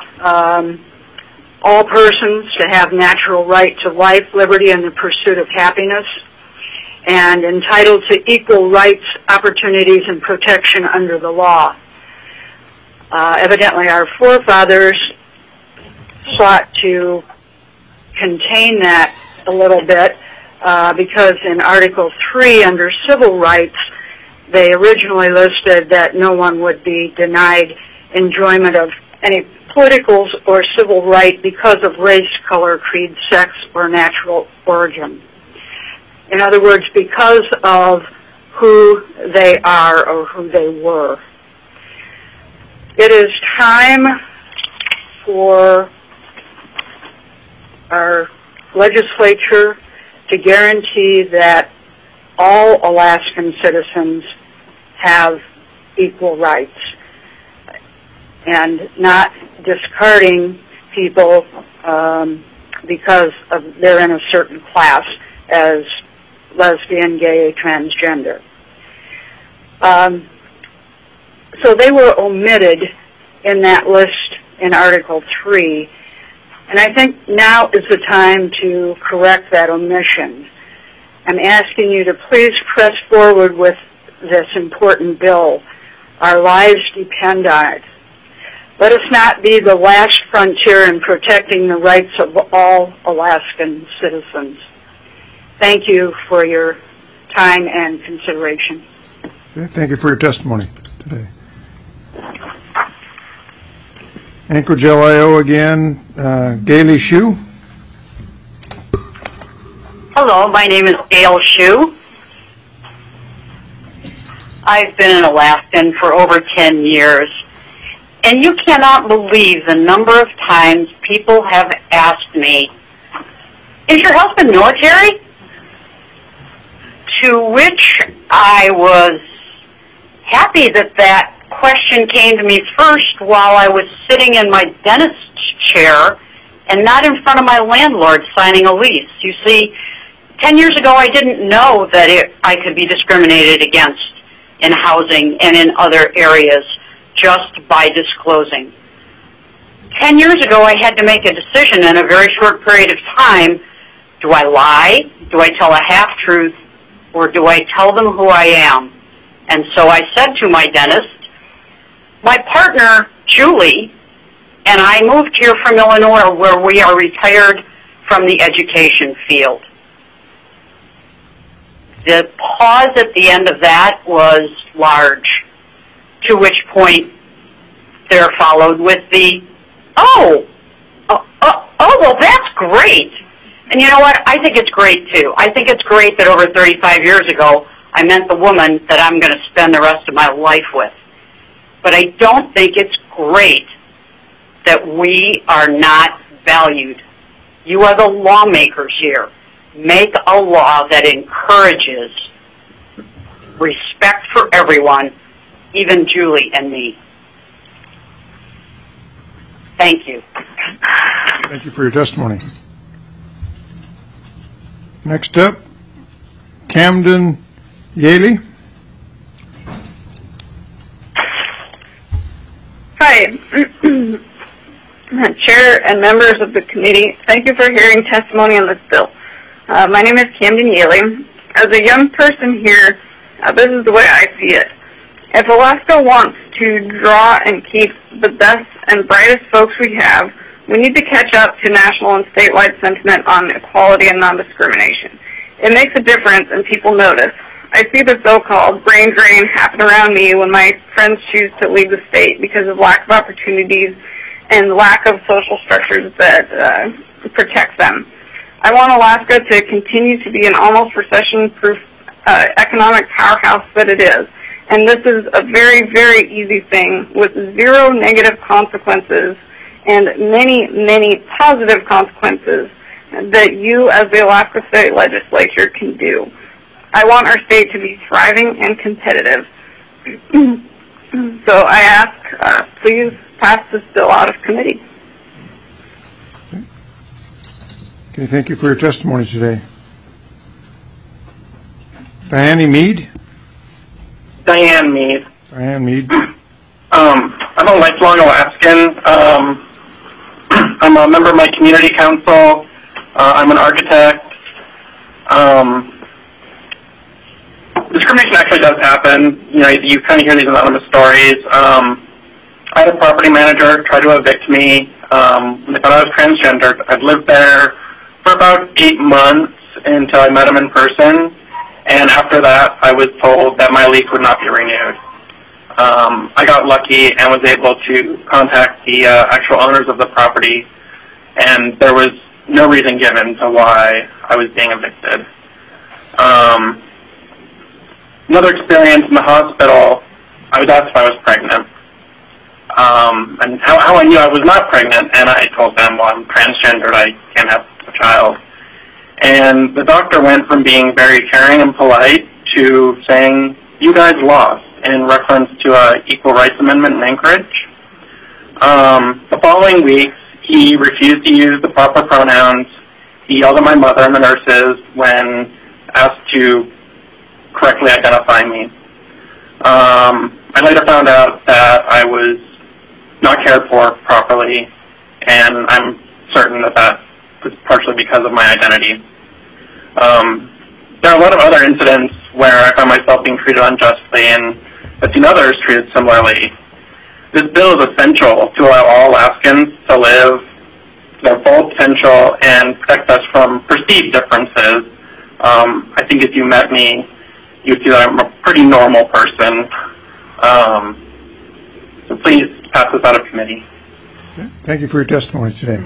all persons to have natural right to life, liberty, and the pursuit of happiness, and entitled to equal rights, opportunities, and protection under the law. Evidently, our forefathers sought to contain that a little bit because in Article 3 under civil rights, they originally listed that no one would be denied enjoyment of any political or civil right because of race, color, creed, sex, or natural origin. In other words, because of who they are or who they were. It is time for our legislature to guarantee that all Alaskan citizens have equal rights and not discarding people because they're in a certain class as lesbian, gay, transgender. So they were omitted in that list in Article 3, and I think now is the time to correct that omission. I'm asking you to please press forward with this important bill. Our lives depend on it. Let us not be the last frontier in protecting the rights of all Alaskan citizens. Thank you for your time and consideration. Okay, thank you for your testimony today. Anchorage LIO again, Gailey Shue. Hello, my name is Gail Shue. I've been an Alaskan for over 10 years, and you cannot believe the number of times people have asked me, "Is your husband military?" To which I was happy that that question came to me first while I was sitting in my dentist's chair and not in front of my landlord signing a lease. You see, 10 years ago I didn't know that I could be discriminated against in housing and in other areas just by disclosing. 10 years ago I had to make a decision in a very short period of time. Do I lie? Do I tell a half-truth? Or do I tell them who I am? And so I said to my dentist, my partner, Julie, and I moved here from Illinois where we are retired from the education field. The pause at the end of that was large, to which point there followed with the, oh, well, that's great. And you know what? I think it's great, too. I think it's great that over 35 years ago, I met the woman that I'm going to spend the rest of my life with. But I don't think it's great that we are not valued. You are the lawmakers here. Make a law that encourages respect for everyone, even Julie and me. Thank you. Thank you for your testimony. Next up, Camden Yaley. Chair and members of the committee, thank you for hearing testimony on this bill. My name is Camden Yaley. As a young person here, this is the way I see it. If Alaska wants to draw and keep the best and brightest folks we have, we need to catch up to national and statewide sentiment on equality and non-discrimination. It makes a difference and people notice. I see the so-called brain drain happen around me when my friends choose to leave the state because of lack of opportunities and lack of social structures that protect them. I want Alaska to continue to be an almost recession-proof economic powerhouse that it is. And this is a very, very easy thing with zero negative consequences and many, many positive consequences that you as the Alaska State Legislature can do. I want our state to be thriving and competitive. So I ask, please pass this bill out of committee. Okay, thank you for your testimony today. Diane Mead? Diane Mead. Diane Mead. I'm a lifelong Alaskan. I'm a member of my community council. I'm an architect. Discrimination actually does happen. You know, you kind of hear these anonymous stories. I had a property manager try to evict me when they thought I was transgendered. I'd lived there for about 8 months until I met him in person, and after that I was told that my lease would not be renewed. I got lucky and was able to contact the actual owners of the property, and there was no reason given to why I was being evicted. Another experience in the hospital, I was asked if I was pregnant. And how I knew I was not pregnant, and I told them, well, I'm transgendered, I can't have a child. And the doctor went from being very caring and polite to saying, you guys lost, in reference to an equal rights amendment in Anchorage. The following weeks, he refused to use the proper pronouns. He yelled at my mother and the nurses when asked to correctly identify me. I later found out that I was not cared for properly, and I'm certain that that was partially because of my identity. There are a lot of other incidents where I found myself being treated unjustly, and I've seen others treated similarly. This bill is essential to allow all Alaskans to live their full potential and protect us from perceived differences. I think if you met me, you'd see that I'm a pretty normal person. So please pass this out of committee. Okay. Thank you for your testimony today.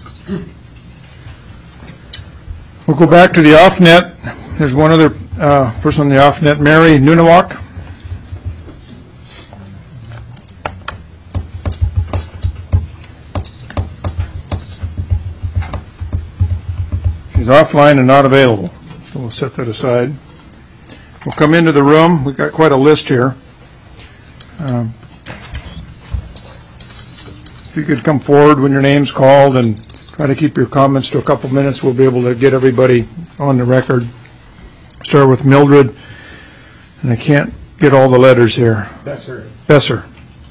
We'll go back to the off-net. There's one other person on the off-net, Mary Nunawak. She's offline and not available, so we'll set that aside. We'll come into the room. We've got quite a list here. If you could come forward when your name's called and try to keep your comments to a couple minutes, we'll be able to get everybody on the record. Start with Mildred, and I can't get all the letters here. Besser. Besser.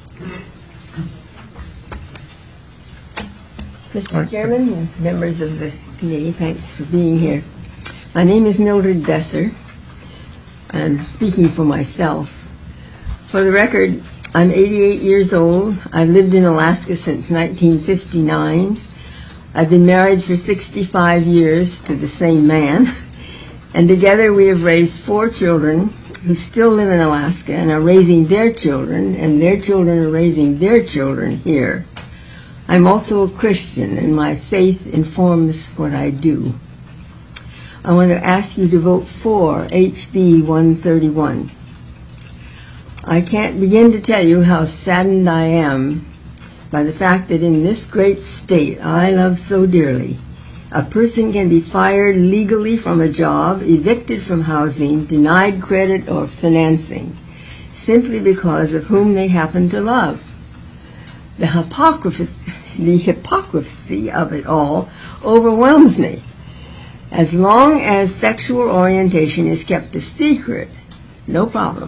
Mr. Chairman and members of the committee, thanks for being here. My name is Mildred Besser. I'm speaking for myself. For the record, I'm 88 years old. I've lived in Alaska since 1959. I've been married for 65 years to the same man, and together we have raised 4 children who still live in Alaska and are raising their children, and their children are raising their children here. I'm also a Christian, and my faith informs what I do. I want to ask you to vote for HB 131. I can't begin to tell you how saddened I am by the fact that in this great state I love so dearly, a person can be fired legally from a job, evicted from housing, denied credit or financing, simply because of whom they happen to love. The hypocrisy of it all overwhelms me. As long as sexual orientation is kept a secret, no problem.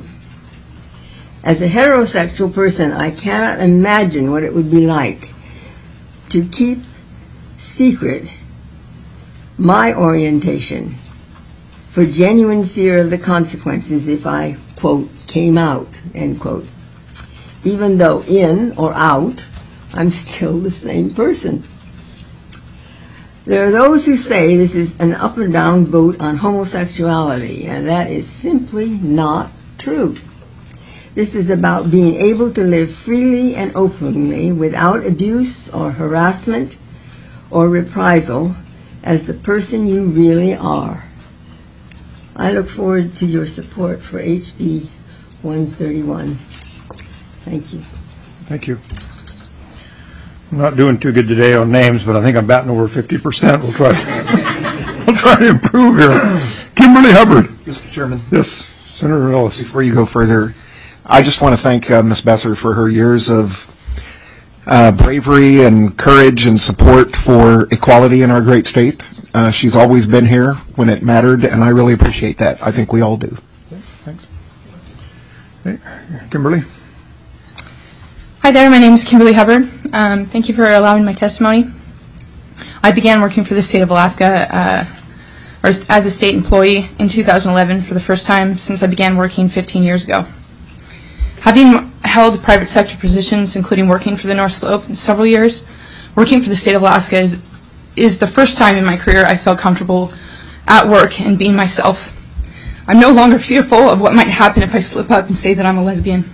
As a heterosexual person, I cannot imagine what it would be like to keep secret my orientation for genuine fear of the consequences if I, quote, came out, end quote. Even though in or out, I'm still the same person. There are those who say this is an up and down vote on homosexuality, and that is simply not true. This is about being able to live freely and openly without abuse or harassment or reprisal as the person you really are. I look forward to your support for HB 131. Thank you. Thank you. I'm not doing too good today on names, but I think I'm batting over 50%. We'll try to improve here. Kimberly Hubbard. Mr. Chairman. Yes, Senator Ellis. Before you go further, I just want to thank Ms. Besser for her years of bravery and courage and support for equality in our great state. She's always been here when it mattered, and I really appreciate that. I think we all do. Okay, thanks. Okay, Kimberly. Hi there, my name is Kimberly Hubbard. Thank you for allowing my testimony. I began working for the state of Alaska as a state employee in 2011 for the first time since I began working 15 years ago. Having held private sector positions, including working for the North Slope several years, working for the state of Alaska is the first time in my career I felt comfortable at work and being myself. I'm no longer fearful of what might happen if I slip up and say that I'm a lesbian,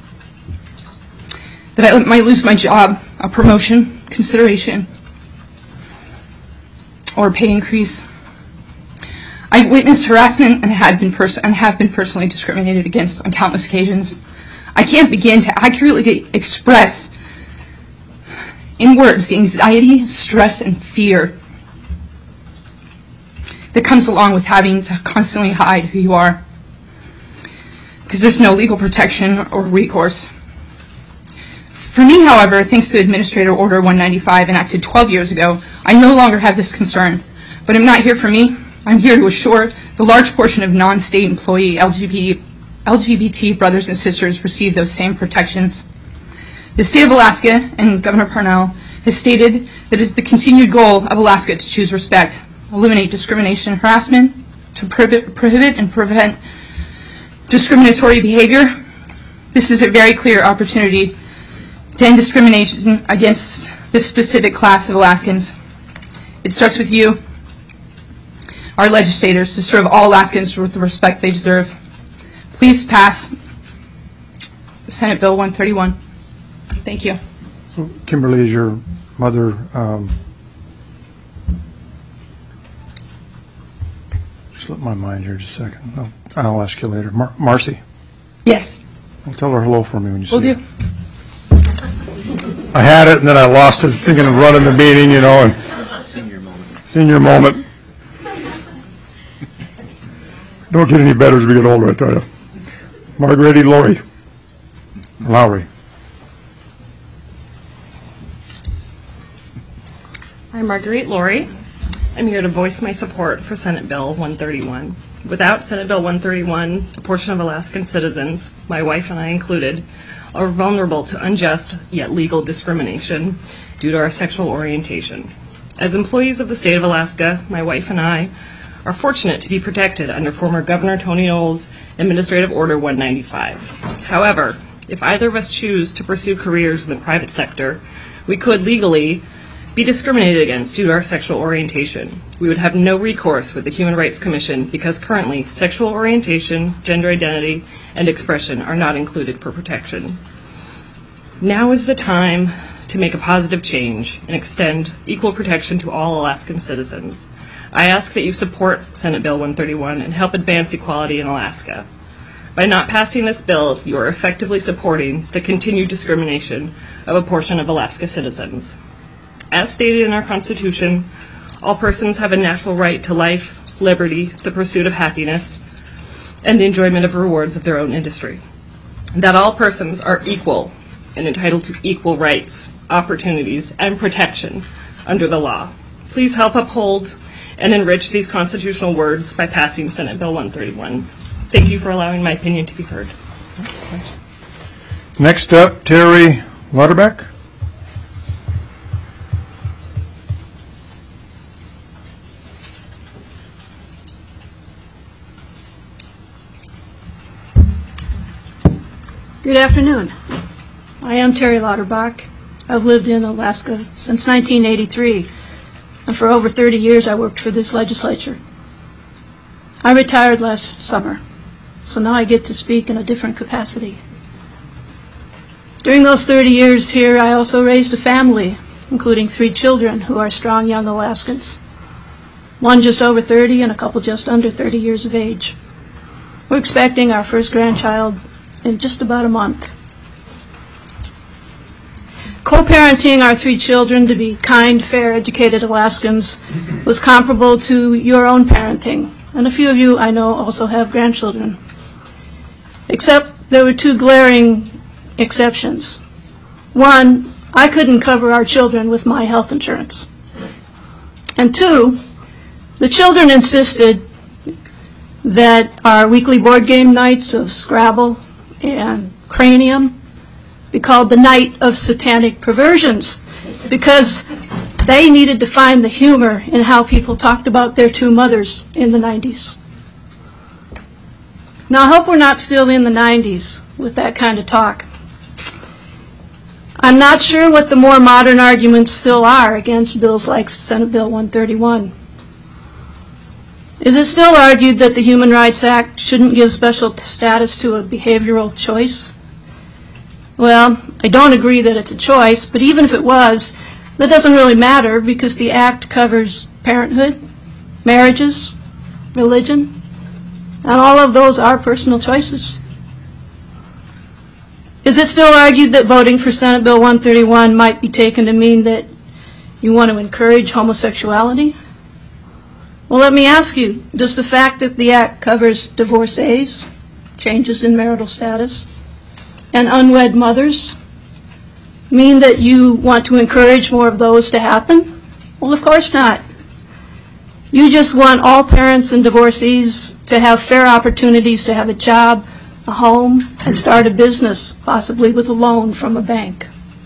that I might lose my job, a promotion, consideration, or a pay increase. I witnessed harassment and have been personally discriminated against on countless occasions. I can't begin to accurately express in words the anxiety, stress, and fear that comes along with having to constantly hide who you are, because there's no legal protection or recourse. For me, however, thanks to Administrative Order 195 enacted 12 years ago, I no longer have this concern. But I'm not here for me. I'm here to assure the large portion of non-state employee LGBT brothers and sisters receive those same protections. The state of Alaska and Governor Parnell has stated that it is the continued goal of Alaska to choose respect, eliminate discrimination and harassment, to prohibit and prevent discriminatory behavior. This is a very clear opportunity to end discrimination against this specific class of Alaskans. It starts with you, our legislators, to serve all Alaskans with the respect they deserve. Please pass Senate Bill 131. Thank you. So, Kimberly, is your mother slipped my mind here just a second. I'll ask you later. Marcy? Yes. Well, tell her hello for me when you see her. Will do. I had it, and then I lost it, thinking of running the meeting, and senior moment. Don't get any better as we get older, I tell you. Marguerite Lowry. I'm Marguerite Lowry. I'm here to voice my support for Senate Bill 131. Without Senate Bill 131, a portion of Alaskan citizens, my wife and I included, are vulnerable to unjust yet legal discrimination due to our sexual orientation. As employees of the state of Alaska, my wife and I are fortunate to be protected under former Governor Tony Knowles' Administrative Order 195. However, if either of us choose to pursue careers in the private sector, we could legally be discriminated against due to our sexual orientation. We would have no recourse with the Human Rights Commission because currently sexual orientation, gender identity, and expression are not included for protection. Now is the time to make a positive change and extend equal protection to all Alaskan citizens. I ask that you support Senate Bill 131 and help advance equality in Alaska. By not passing this bill, you are effectively supporting the continued discrimination of a portion of Alaska citizens. As stated in our Constitution, all persons have a natural right to life, liberty, the pursuit of happiness, and the enjoyment of rewards of their own industry. That all persons are equal and entitled to equal rights, opportunities, and protection under the law. Please help uphold and enrich these constitutional words by passing Senate Bill 131. Thank you for allowing my opinion to be heard. Next up, Terry Lauterbeck. Good afternoon. I am Terry Lauterbach. I've lived in Alaska since 1983, and for over 30 years I worked for this legislature. I retired last summer, so now I get to speak in a different capacity. During those 30 years here, I also raised a family, including 3 children who are strong young Alaskans. One just over 30 and a couple just under 30 years of age. We're expecting our first grandchild in just about a month. Co-parenting our 3 children to be kind, fair, educated Alaskans was comparable to your own parenting, and a few of you I know also have grandchildren. Except there were 2 glaring exceptions. One, I couldn't cover our children with my health insurance. And 2, the children insisted that our weekly board game nights of Scrabble and Cranium be called the Night of Satanic Perversions, because they needed to find the humor in how people talked about their 2 mothers in the 90s. Now, I hope we're not still in the 90s with that kind of talk. I'm not sure what the more modern arguments still are against bills like Senate Bill 131. Is it still argued that the Human Rights Act shouldn't give special status to a behavioral choice? Well, I don't agree that it's a choice, but even if it was, that doesn't really matter because the Act covers parenthood, marriages, religion, and all of those are personal choices. Is it still argued that voting for Senate Bill 131 might be taken to mean that you want to encourage homosexuality? Well, let me ask you, does the fact that the Act covers divorcees, changes in marital status, and unwed mothers mean that you want to encourage more of those to happen? Well, of course not. You just want all parents and divorcees to have fair opportunities to have a job, a home, and start a business, possibly with a loan from a bank.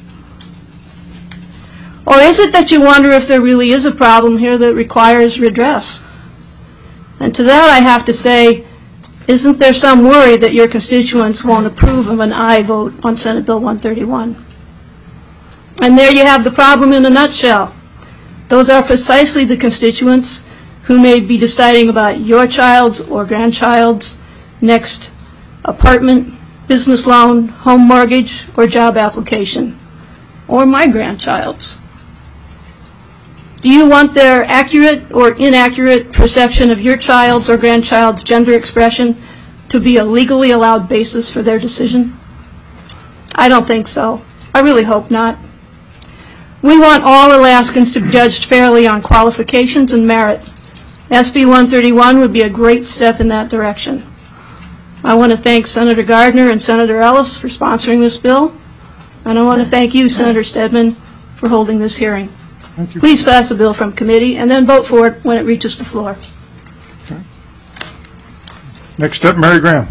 Or is it that you wonder if there really is a problem here that requires redress? And to that I have to say, isn't there some worry that your constituents won't approve of an aye vote on Senate Bill 131? And there you have the problem in a nutshell. Those are precisely the constituents who may be deciding about your child's or grandchild's next apartment, business loan, home mortgage, or job application, or my grandchild's. Do you want their accurate or inaccurate perception of your child's or grandchild's gender expression to be a legally allowed basis for their decision? I don't think so. I really hope not. We want all Alaskans to be judged fairly on qualifications and merit. SB 131 would be a great step in that direction. I want to thank Senator Gardner and Senator Ellis for sponsoring this bill, and I want to thank you, Senator Stedman, for holding this hearing. Please pass the bill from committee and then vote for it when it reaches the floor. Okay. Next up, Mary Graham.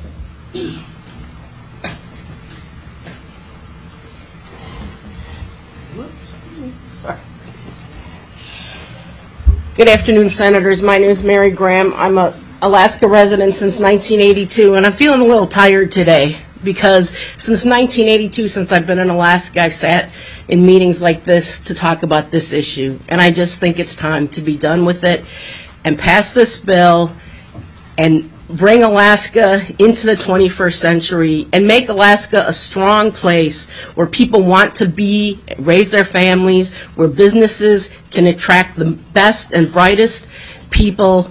Good afternoon, Senators. My name is Mary Graham. I'm a Alaska resident since 1982, and I'm feeling a little tired today because since 1982, since I've been in Alaska, I've sat in meetings like this to talk about this issue, and I just think it's time to be done with it and pass this bill and bring Alaska into the 21st century and make Alaska a strong place where people want to be, raise their families, where businesses can attract the best and brightest people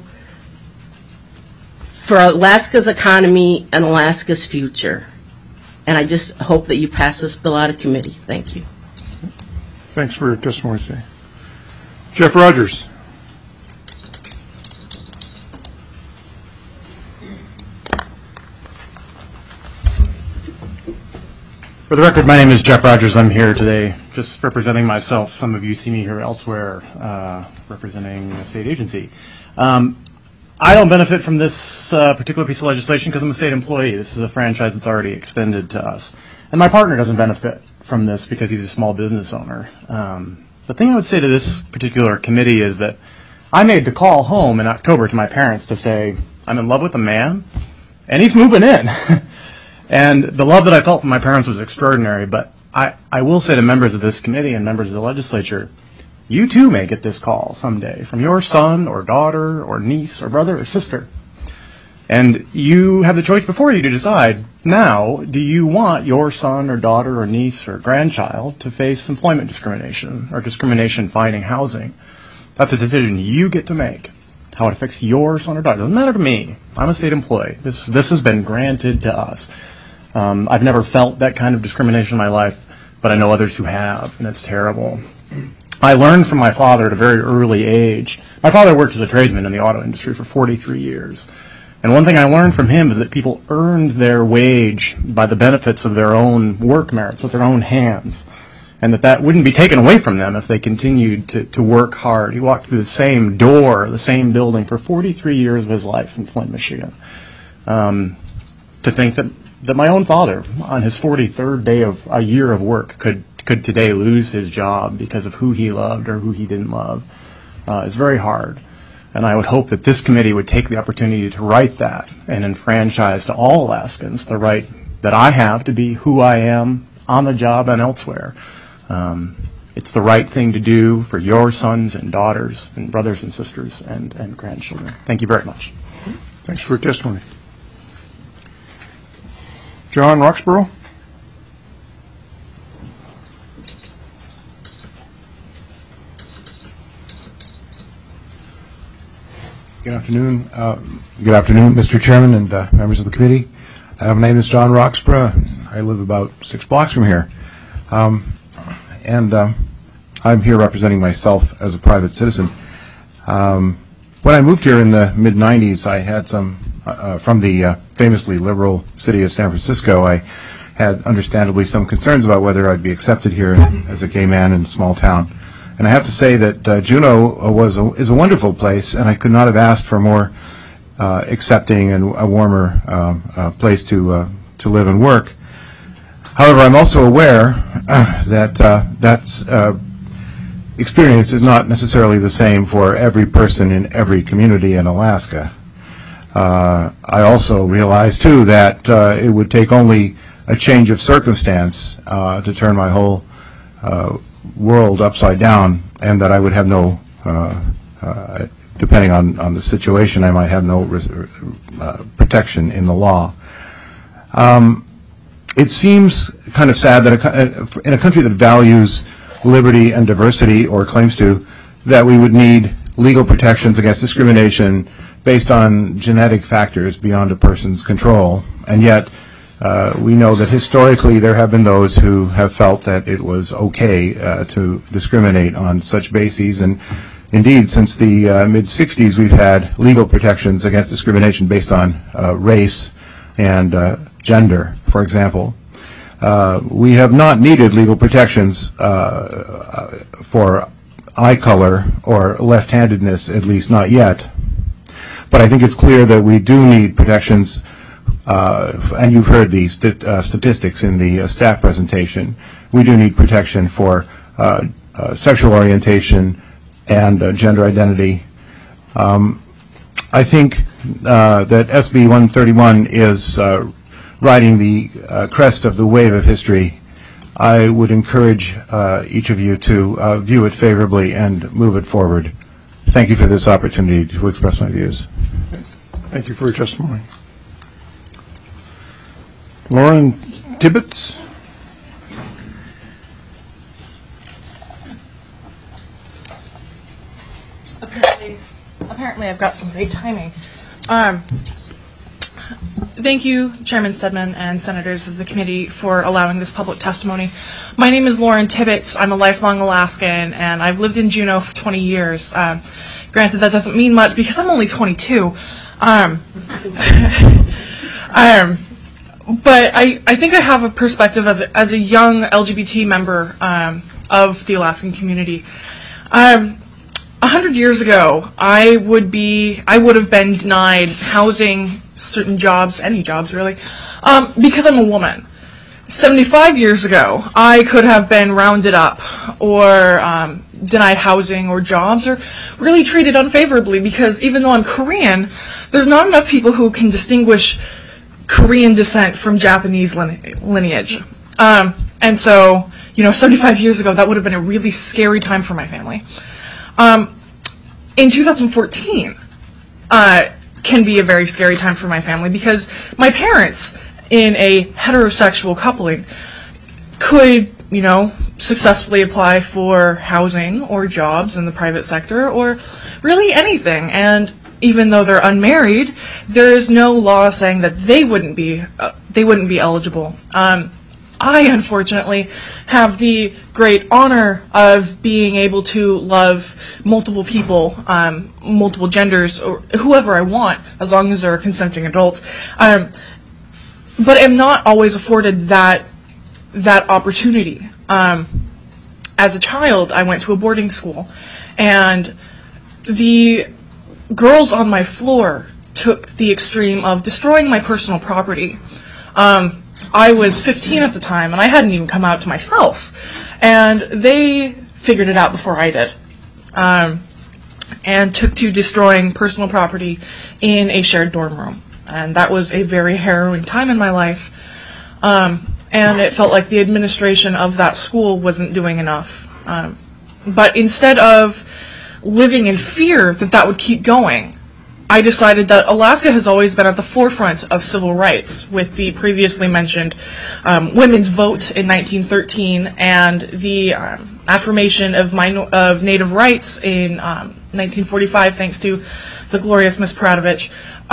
for Alaska's economy and Alaska's future. And I just hope that you pass this bill out of committee. Thank you. Thanks for your testimony today. Jeff Rogers. For the record, my name is Jeff Rogers. I'm here today just representing myself. Some of you see me here elsewhere representing a state agency. I don't benefit from this particular piece of legislation because I'm a state employee. This is a franchise that's already extended to us. And my partner doesn't benefit from this because he's a small business owner. The thing I would say to this particular committee is that I made the call home in October to my parents to say, I'm in love with a man, and he's moving in. And the love that I felt from my parents was extraordinary, but I will say to members of this committee and members of the legislature, you too may get this call someday from your son or daughter or niece or brother or sister. And you have the choice before you to decide, now, do you want your son or daughter or niece or grandchild to face employment discrimination or discrimination finding housing? That's a decision you get to make, how it affects your son or daughter. It doesn't matter to me. I'm a state employee. This has been granted to us. I've never felt that kind of discrimination in my life, but I know others who have, and it's terrible. I learned from my father at a very early age. My father worked as a tradesman in the auto industry for 43 years. And one thing I learned from him is that people earned their wage by the benefits of their own work merits with their own hands, and that wouldn't be taken away from them if they continued to work hard. He walked through the same door, the same building for 43 years of his life in Flint, Michigan. To think that my own father, on his 43rd day of a year of work, could today lose his job because of who he loved or who he didn't love is very hard. And I would hope that this committee would take the opportunity to right that and enfranchise to all Alaskans the right that I have to be who I am on the job and elsewhere. It's the right thing to do for your sons and daughters and brothers and sisters and grandchildren. Thank you very much. Thanks for your testimony. John Roxborough? Good afternoon. Good afternoon, Mr. Chairman and members of the committee. My name is John Roxborough. I live about 6 blocks from here. And I'm here representing myself as a private citizen. When I moved here in the mid-'90s, I had some, from the famously liberal city of San Francisco, I had understandably some concerns about whether I'd be accepted here as a gay man in a small town. And I have to say that Juneau is a wonderful place, and I could not have asked for a more accepting and a warmer place to live and work. However, I'm also aware that that's experience is not necessarily the same for every person in every community in Alaska. I also realize, too, that it would take only a change of circumstance to turn my whole world upside down, and that I would have no, depending on the situation, I might have no protection in the law. It seems kind of sad that in a country that values liberty and diversity, or claims to, that we would need legal protections against discrimination based on genetic factors beyond a person's control, and yet we know that historically there have been those who have felt that it was okay to discriminate on such bases, and indeed since the mid-'60s we've had legal protections against discrimination based on race and gender, for example. We have not needed legal protections for eye color or left-handedness, at least not yet, but I think it's clear that we do need protections. And you've heard the statistics in the staff presentation. We do need protection for sexual orientation and gender identity. I think that SB 131 is riding the crest of the wave of history. I would encourage each of you to view it favorably and move it forward. Thank you for this opportunity to express my views. Thank you for your testimony. Lauren Tibbetts. Apparently I've got some great timing. Thank you, Chairman Stedman and senators of the committee, for allowing this public testimony. My name is Lauren Tibbetts. I'm a lifelong Alaskan, and I've lived in Juneau for 20 years. Granted, that doesn't mean much because I'm only 22. But I think I have a perspective as a young LGBT member of the Alaskan community. 100 years ago, I would have been denied housing, certain jobs, any jobs really, because I'm a woman. 75 years ago, I could have been rounded up or denied housing or jobs or really treated unfavorably because even though I'm Korean, there's not enough people who can distinguish Korean descent from Japanese lineage. And so, 75 years ago, that would have been a really scary time for my family. In 2014, can be a very scary time for my family because my parents, in a heterosexual coupling, could, successfully apply for housing or jobs in the private sector or really anything. And even though they're unmarried, there is no law saying that they wouldn't be eligible. I, unfortunately, have the great honor of being able to love multiple people, multiple genders, or whoever I want, as long as they're a consenting adult. But I'm not always afforded that opportunity. As a child, I went to a boarding school, and the girls on my floor took the extreme of destroying my personal property. I was 15 at the time, and I hadn't even come out to myself. And they figured it out before I did, and took to destroying personal property in a shared dorm room. And that was a very harrowing time in my life. And it felt like the administration of that school wasn't doing enough. But instead of living in fear that would keep going, I decided that Alaska has always been at the forefront of civil rights, with the previously mentioned women's vote in 1913 and the affirmation of Native rights in 1945, thanks to the glorious Miss Pradovich.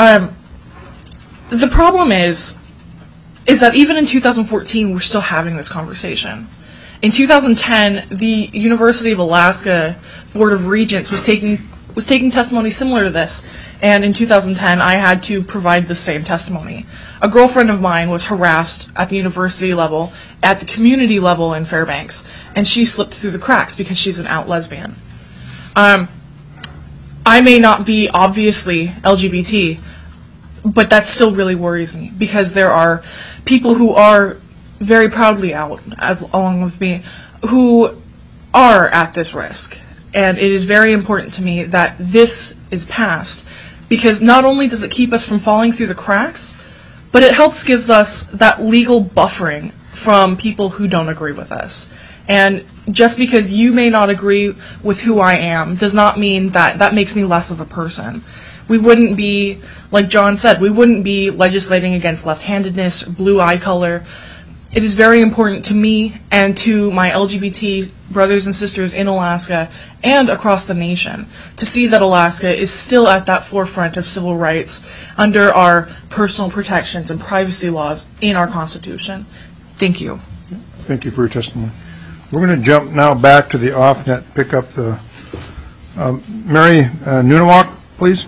The problem is that even in 2014, we're still having this conversation. In 2010, the University of Alaska Board of Regents was taking testimony similar to this, and in 2010, I had to provide the same testimony. A girlfriend of mine was harassed at the university level, at the community level in Fairbanks, and she slipped through the cracks because she's an out lesbian. I may not be obviously LGBT, but that still really worries me, because there are people who are very proudly out, along with me, who are at this risk. And it is very important to me that this is passed, because not only does it keep us from falling through the cracks, but it gives us that legal buffering from people who don't agree with us. And just because you may not agree with who I am does not mean that makes me less of a person. We wouldn't be, like John said, we wouldn't be legislating against left-handedness, blue eye color. It is very important to me and to my LGBT brothers and sisters in Alaska and across the nation to see that Alaska is still at that forefront of civil rights under our personal protections and privacy laws in our Constitution. Thank you. Thank you for your testimony. We're going to jump now back to the off-net, pick up the Mary Nunawak, please.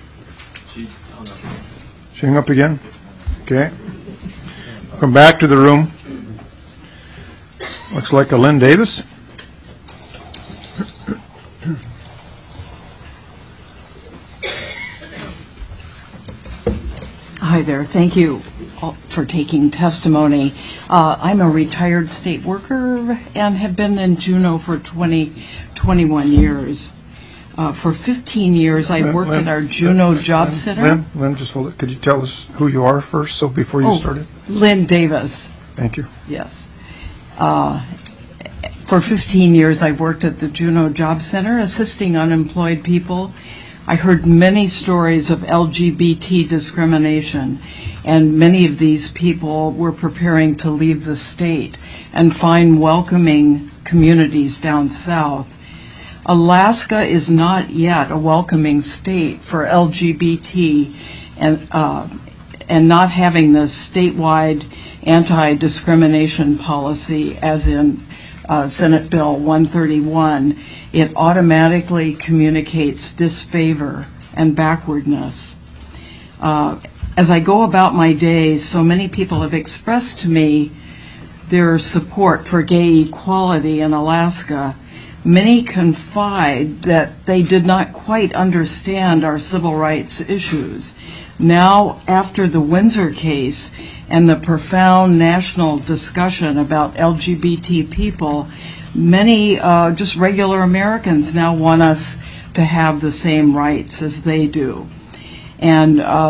She hung up again? Okay. Come back to the room. Looks like a Lynn Davis. Hi there. Thank you for taking testimony. I'm a retired state worker and have been in Juneau for 21 years. For 15 years, I worked at our Juneau Job Center. Lynn, just hold it. Could you tell us who you are first, so before you started? Lynn Davis. Thank you. Yes. For 15 years, I worked at the Juneau Job Center, assisting unemployed people. I heard many stories of LGBT discrimination, and many of these people were preparing to leave the state and find welcoming communities down south. Alaska is not yet a welcoming state for LGBT, and not having this statewide anti-discrimination policy, as in Senate Bill 131, it automatically communicates disfavor and backwardness. As I go about my day, so many people have expressed to me their support for gay equality in Alaska. Many confide that they did not quite understand our civil rights issues. Now, after the Windsor case and the profound national discussion about LGBT people, many just regular Americans now want us to have the same rights as they do. And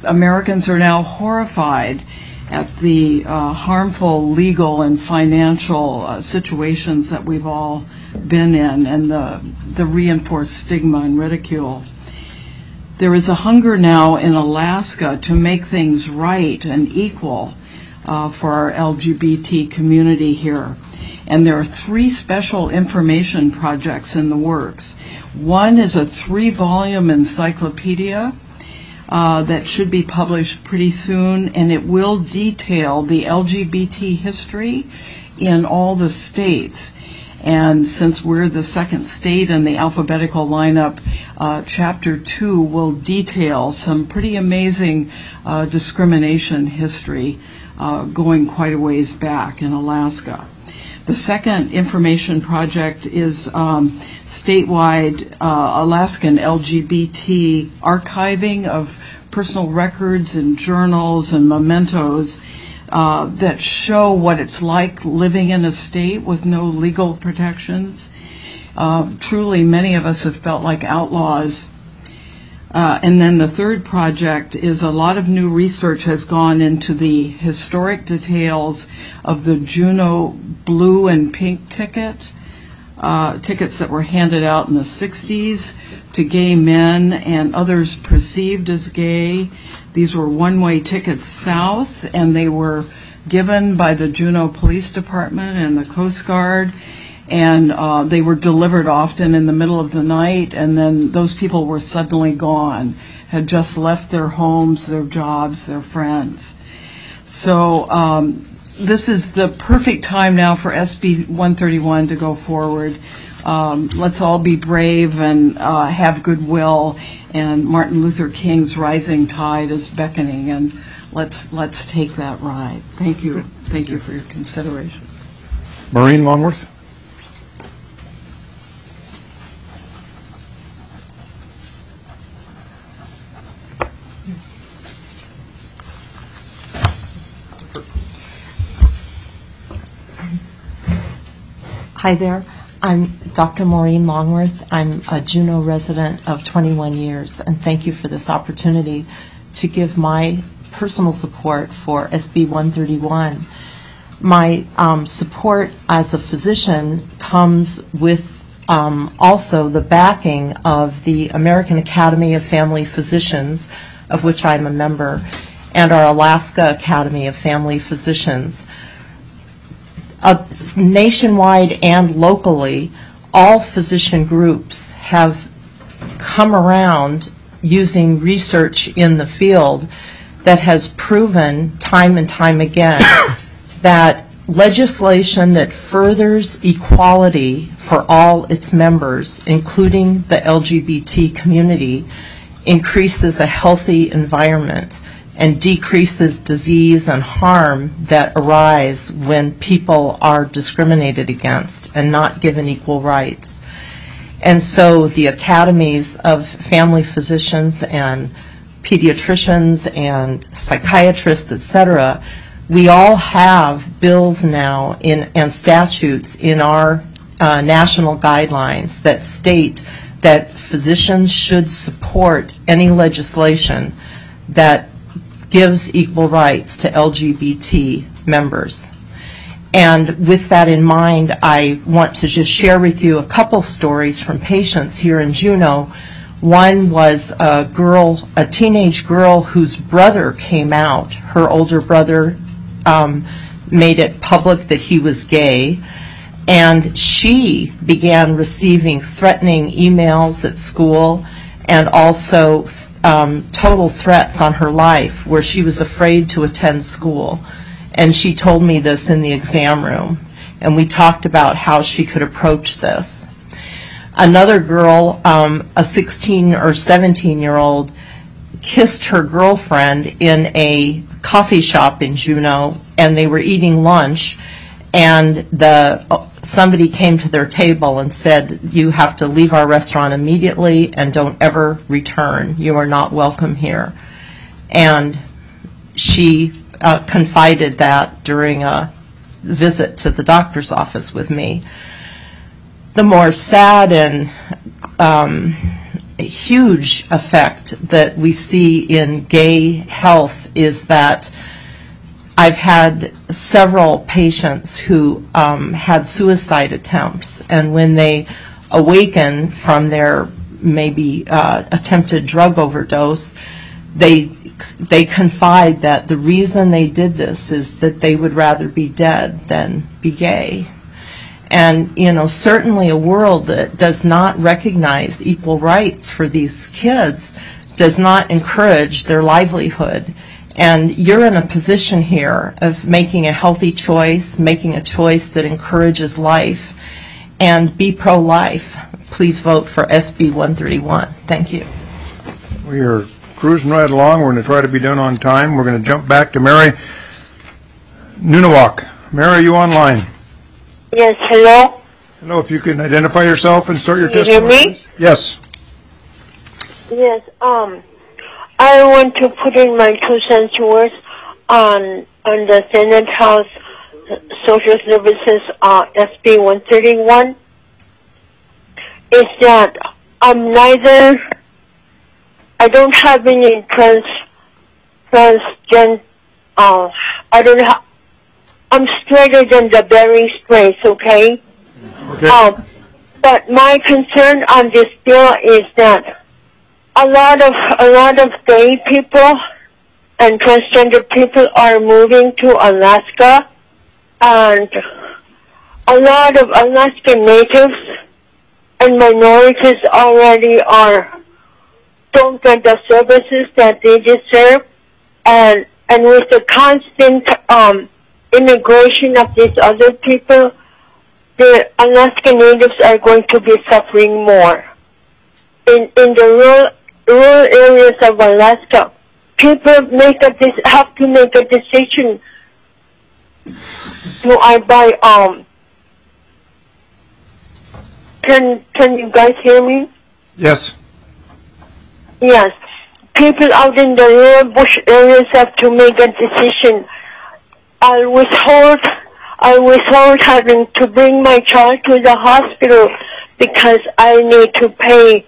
Americans are now horrified at the harmful legal and financial situations that we've all been in, and the reinforced stigma and ridicule. There is a hunger now in Alaska to make things right and equal for our LGBT community here. And there are 3 special information projects in the works. One is a 3-volume encyclopedia that should be published pretty soon, and it will detail the LGBT history in all the states. And since we're the second state in the alphabetical lineup, Chapter 2 will detail some pretty amazing discrimination history going quite a ways back in Alaska. The second information project is statewide Alaskan LGBT archiving of personal records and journals and mementos that show what it's like living in a state with no legal protections. Truly, many of us have felt like outlaws. And then the third project is a lot of new research has gone into the historic details of the Juneau blue and pink tickets that were handed out in the 60s to gay men and others perceived as gay. These were one-way tickets south, and they were given by the Juneau Police Department and the Coast Guard, and they were delivered often in the middle of the night, and then those people were suddenly gone, had just left their homes, their jobs, their friends. So this is the perfect time now for SB 131 to go forward. Let's all be brave and have goodwill, and Martin Luther King's rising tide is beckoning, and let's take that ride. Thank you. Thank you for your consideration. Maureen Longworth. Hi there. I'm Dr. Maureen Longworth. I'm a Juneau resident of 21 years, and thank you for this opportunity to give my personal support for SB 131. My support as a physician comes with also the backing of the American Academy of Family Physicians, of which I'm a member, and our Alaska Academy of Family Physicians. Nationwide and locally, all physician groups have come around using research in the field that has proven time and time again that legislation that furthers equality for all its members, including the LGBT community, increases a healthy environment and decreases disease and harm that arise when people are discriminated against and not given equal rights. And so the academies of family physicians and pediatricians and psychiatrists, etc., we all have bills now and statutes in our national guidelines that state that physicians should support any legislation that gives equal rights to LGBT members. And with that in mind, I want to just share with you a couple stories from patients here in Juneau. One was a teenage girl whose brother came out. Her older brother made it public that he was gay, and she began receiving threatening emails at school and also total threats on her life where she was afraid to attend school. And she told me this in the exam room, and we talked about how she could approach this. Another girl, a 16 or 17-year-old, kissed her girlfriend in a coffee shop in Juneau, and they were eating lunch, and somebody came to their table and said, "You have to leave our restaurant immediately and don't ever return. You are not welcome here." And she confided that during a visit to the doctor's office with me. The more sad and huge effect that we see in gay health is that I've had several patients who had suicide attempts, and when they awaken from their maybe attempted drug overdose, they confide that the reason they did this is that they would rather be dead than be gay. And, you know, certainly a world that does not recognize equal rights for these kids does not encourage their livelihood. And you're in a position here of making a healthy choice, making a choice that encourages life, and be pro-life. Please vote for SB 131. Thank you. We are cruising right along. We're going to try to be done on time. We're going to jump back to Mary Nunawak. Mary, are you online? Yes, hello? Hello, if you can identify yourself and start your Can you hear testimony. me? Please. Yes. Yes, I want to put in my 2 cents worth on the Senate House Social Services SB 131. Is that I don't have any transgender, I'm straighter than the Bering Straits, okay? Okay. But my concern on this bill is that a lot of gay people and transgender people are moving to Alaska, and a lot of Alaskan natives and minorities already don't get the services that they deserve, and with the constant immigration of these other people, the Alaskan natives are going to be suffering more. In the rural areas of Alaska, people have to make a decision. Do I buy Can you guys hear me? Yes. Yes. People out in the rural bush areas have to make a decision. I'll withhold having to bring my child to the hospital because I need to pay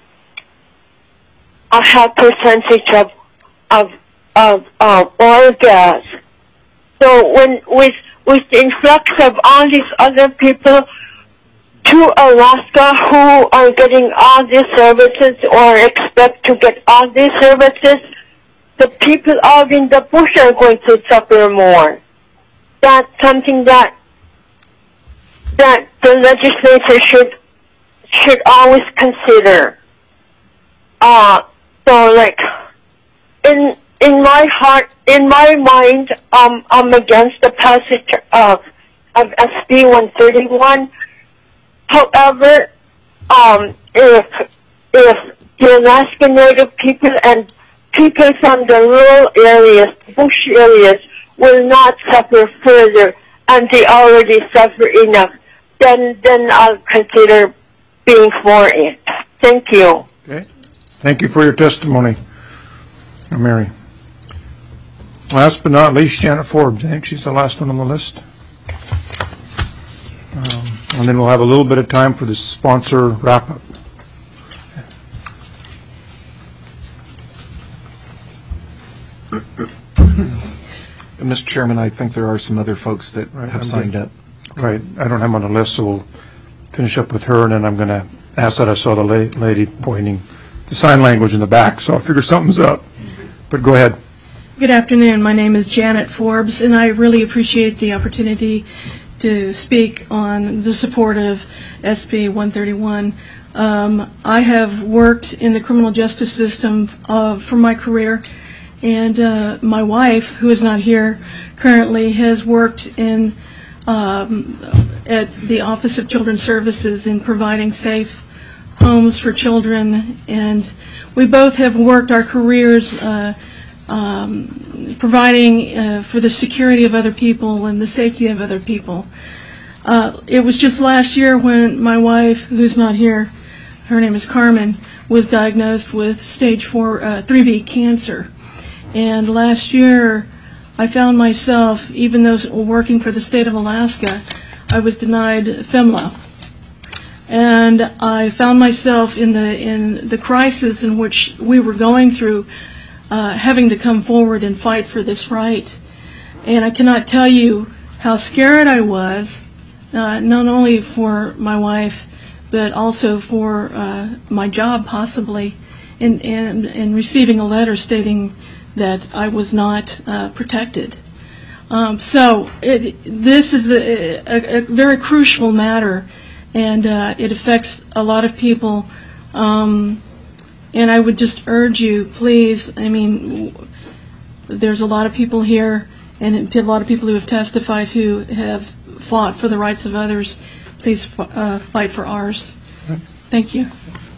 a high percentage of oil gas. So with the influx of all these other people to Alaska who are getting all these services or expect to get all these services, the people out in the bush are going to suffer more. That's something that the legislature should always consider. So like in my heart, in my mind, I'm against the passage of SB 131. However, if the Alaska Native people and people from the rural areas, bush areas, will not suffer further, and they already suffer enough, then I'll consider being for it. Thank you. Okay. Thank you for your testimony, Mary. Last but not least, Janet Forbes. I think she's the last one on the list. And then we'll have a little bit of time for the sponsor wrap-up. Mr. Chairman, I think there are some other folks that have signed up. Right. I don't have them on the list, so we'll finish up with her, and then I'm going to ask that. I saw the lady pointing the sign language in the back, so I'll figure something's up. But go ahead. Good afternoon. My name is Janet Forbes, and I really appreciate the opportunity to speak on the support of SB 131. I have worked in the criminal justice system for my career, and my wife, who is not here currently, has worked at the Office of Children's Services in providing safe homes for children, and we both have worked our careers providing for the security of other people and the safety of other people. It was just last year when my wife, who's not here, her name is Carmen, was diagnosed with stage 3B cancer. And last year I found myself, even though working for the state of Alaska, I was denied FEMLA. And I found myself in the crisis in which we were going through, having to come forward and fight for this right. And I cannot tell you how scared I was, not only for my wife, but also for my job, possibly, in receiving a letter stating that I was not protected. So this is a very crucial matter, and it affects a lot of people. And I would just urge you, please, I mean, there's a lot of people here, and a lot of people who have testified who have fought for the rights of others. Please fight for ours. Thank you.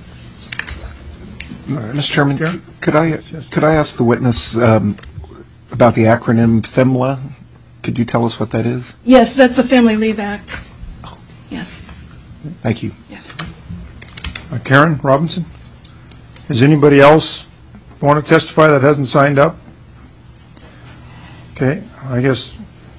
Mr. Chairman, could I ask the witness about the acronym FMLA? Could you tell us what that is? Yes, that's a Family Leave Act. Yes. Thank you. Yes. Karen Robinson? Does anybody else want to testify that hasn't signed up? Okay, I guess.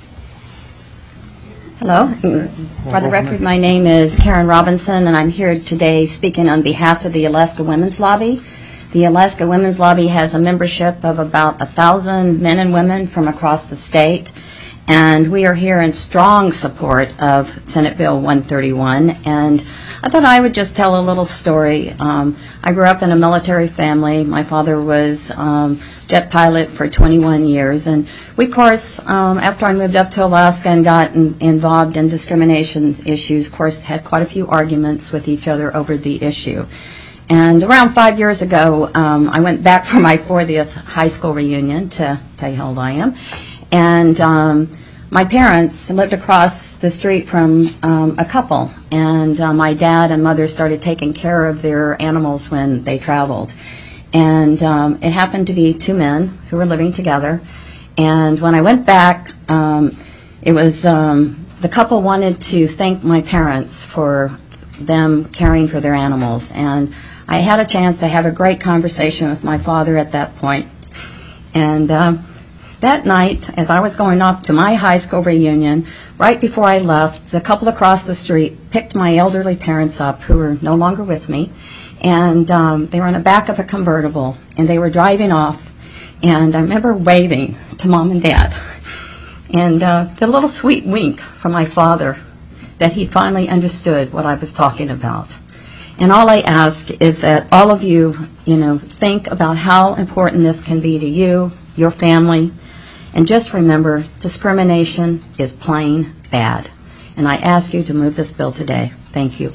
Hello. For the record, my name is Karen Robinson, and I'm here today speaking on behalf of the Alaska Women's Lobby. The Alaska Women's Lobby has a membership of about 1,000 men and women from across the state, and we are here in strong support of Senate Bill 131. And I thought I would just tell a little story. I grew up in a military family. My father was jet pilot for 21 years, and we, of course, after I moved up to Alaska and got involved in discrimination issues, of course, had quite a few arguments with each other over the issue. And around 5 years ago, I went back for my 40th high school reunion, to tell you how old I am. And my parents lived across the street from a couple, and my dad and mother started taking care of their animals when they traveled. And it happened to be two men who were living together. And when I went back, it was the couple wanted to thank my parents for them caring for their animals. And I had a chance to have a great conversation with my father at that point. And that night, as I was going off to my high school reunion, right before I left, the couple across the street picked my elderly parents up, who were no longer with me, and they were in the back of a convertible, and they were driving off. And I remember waving to Mom and Dad, and the little sweet wink from my father that he finally understood what I was talking about. And all I ask is that all of you, think about how important this can be to you, your family, and just remember, discrimination is plain bad. And I ask you to move this bill today. Thank you.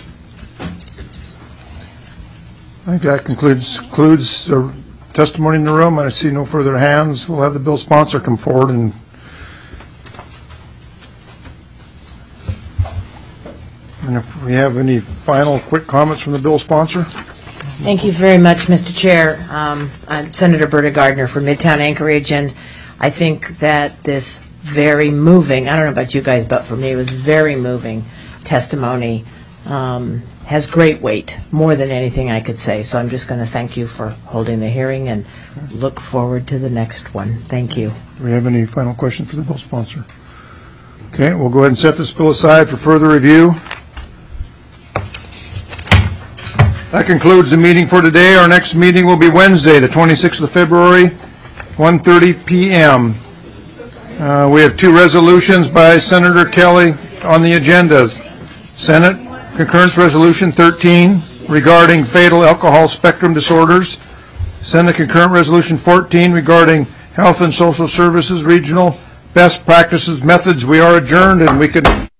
I think that concludes the testimony in the room. I see no further hands. We'll have the bill sponsor come forward and if we have any final quick comments from the bill sponsor. Thank you very much, Mr. Chair. I'm Senator Berta Gardner from Midtown Anchorage, and I think that this very moving, I don't know about you guys, but for me it was very moving testimony, has great weight, more than anything I could say. So I'm just going to thank you for holding the hearing and look forward to the next one. Thank you. Do we have any final questions for the bill sponsor? Okay, we'll go ahead and set this bill aside for further review. That concludes the meeting for today. Our next meeting will be Wednesday, the 26th of February, 1:30 p.m. We have two resolutions by Senator Kelly on the agenda. Senate Concurrence Resolution 13 regarding fatal alcohol spectrum disorders. Senate Concurrent Resolution 14 regarding Health and Social Services Regional Best Practices Methods. We are adjourned, and we could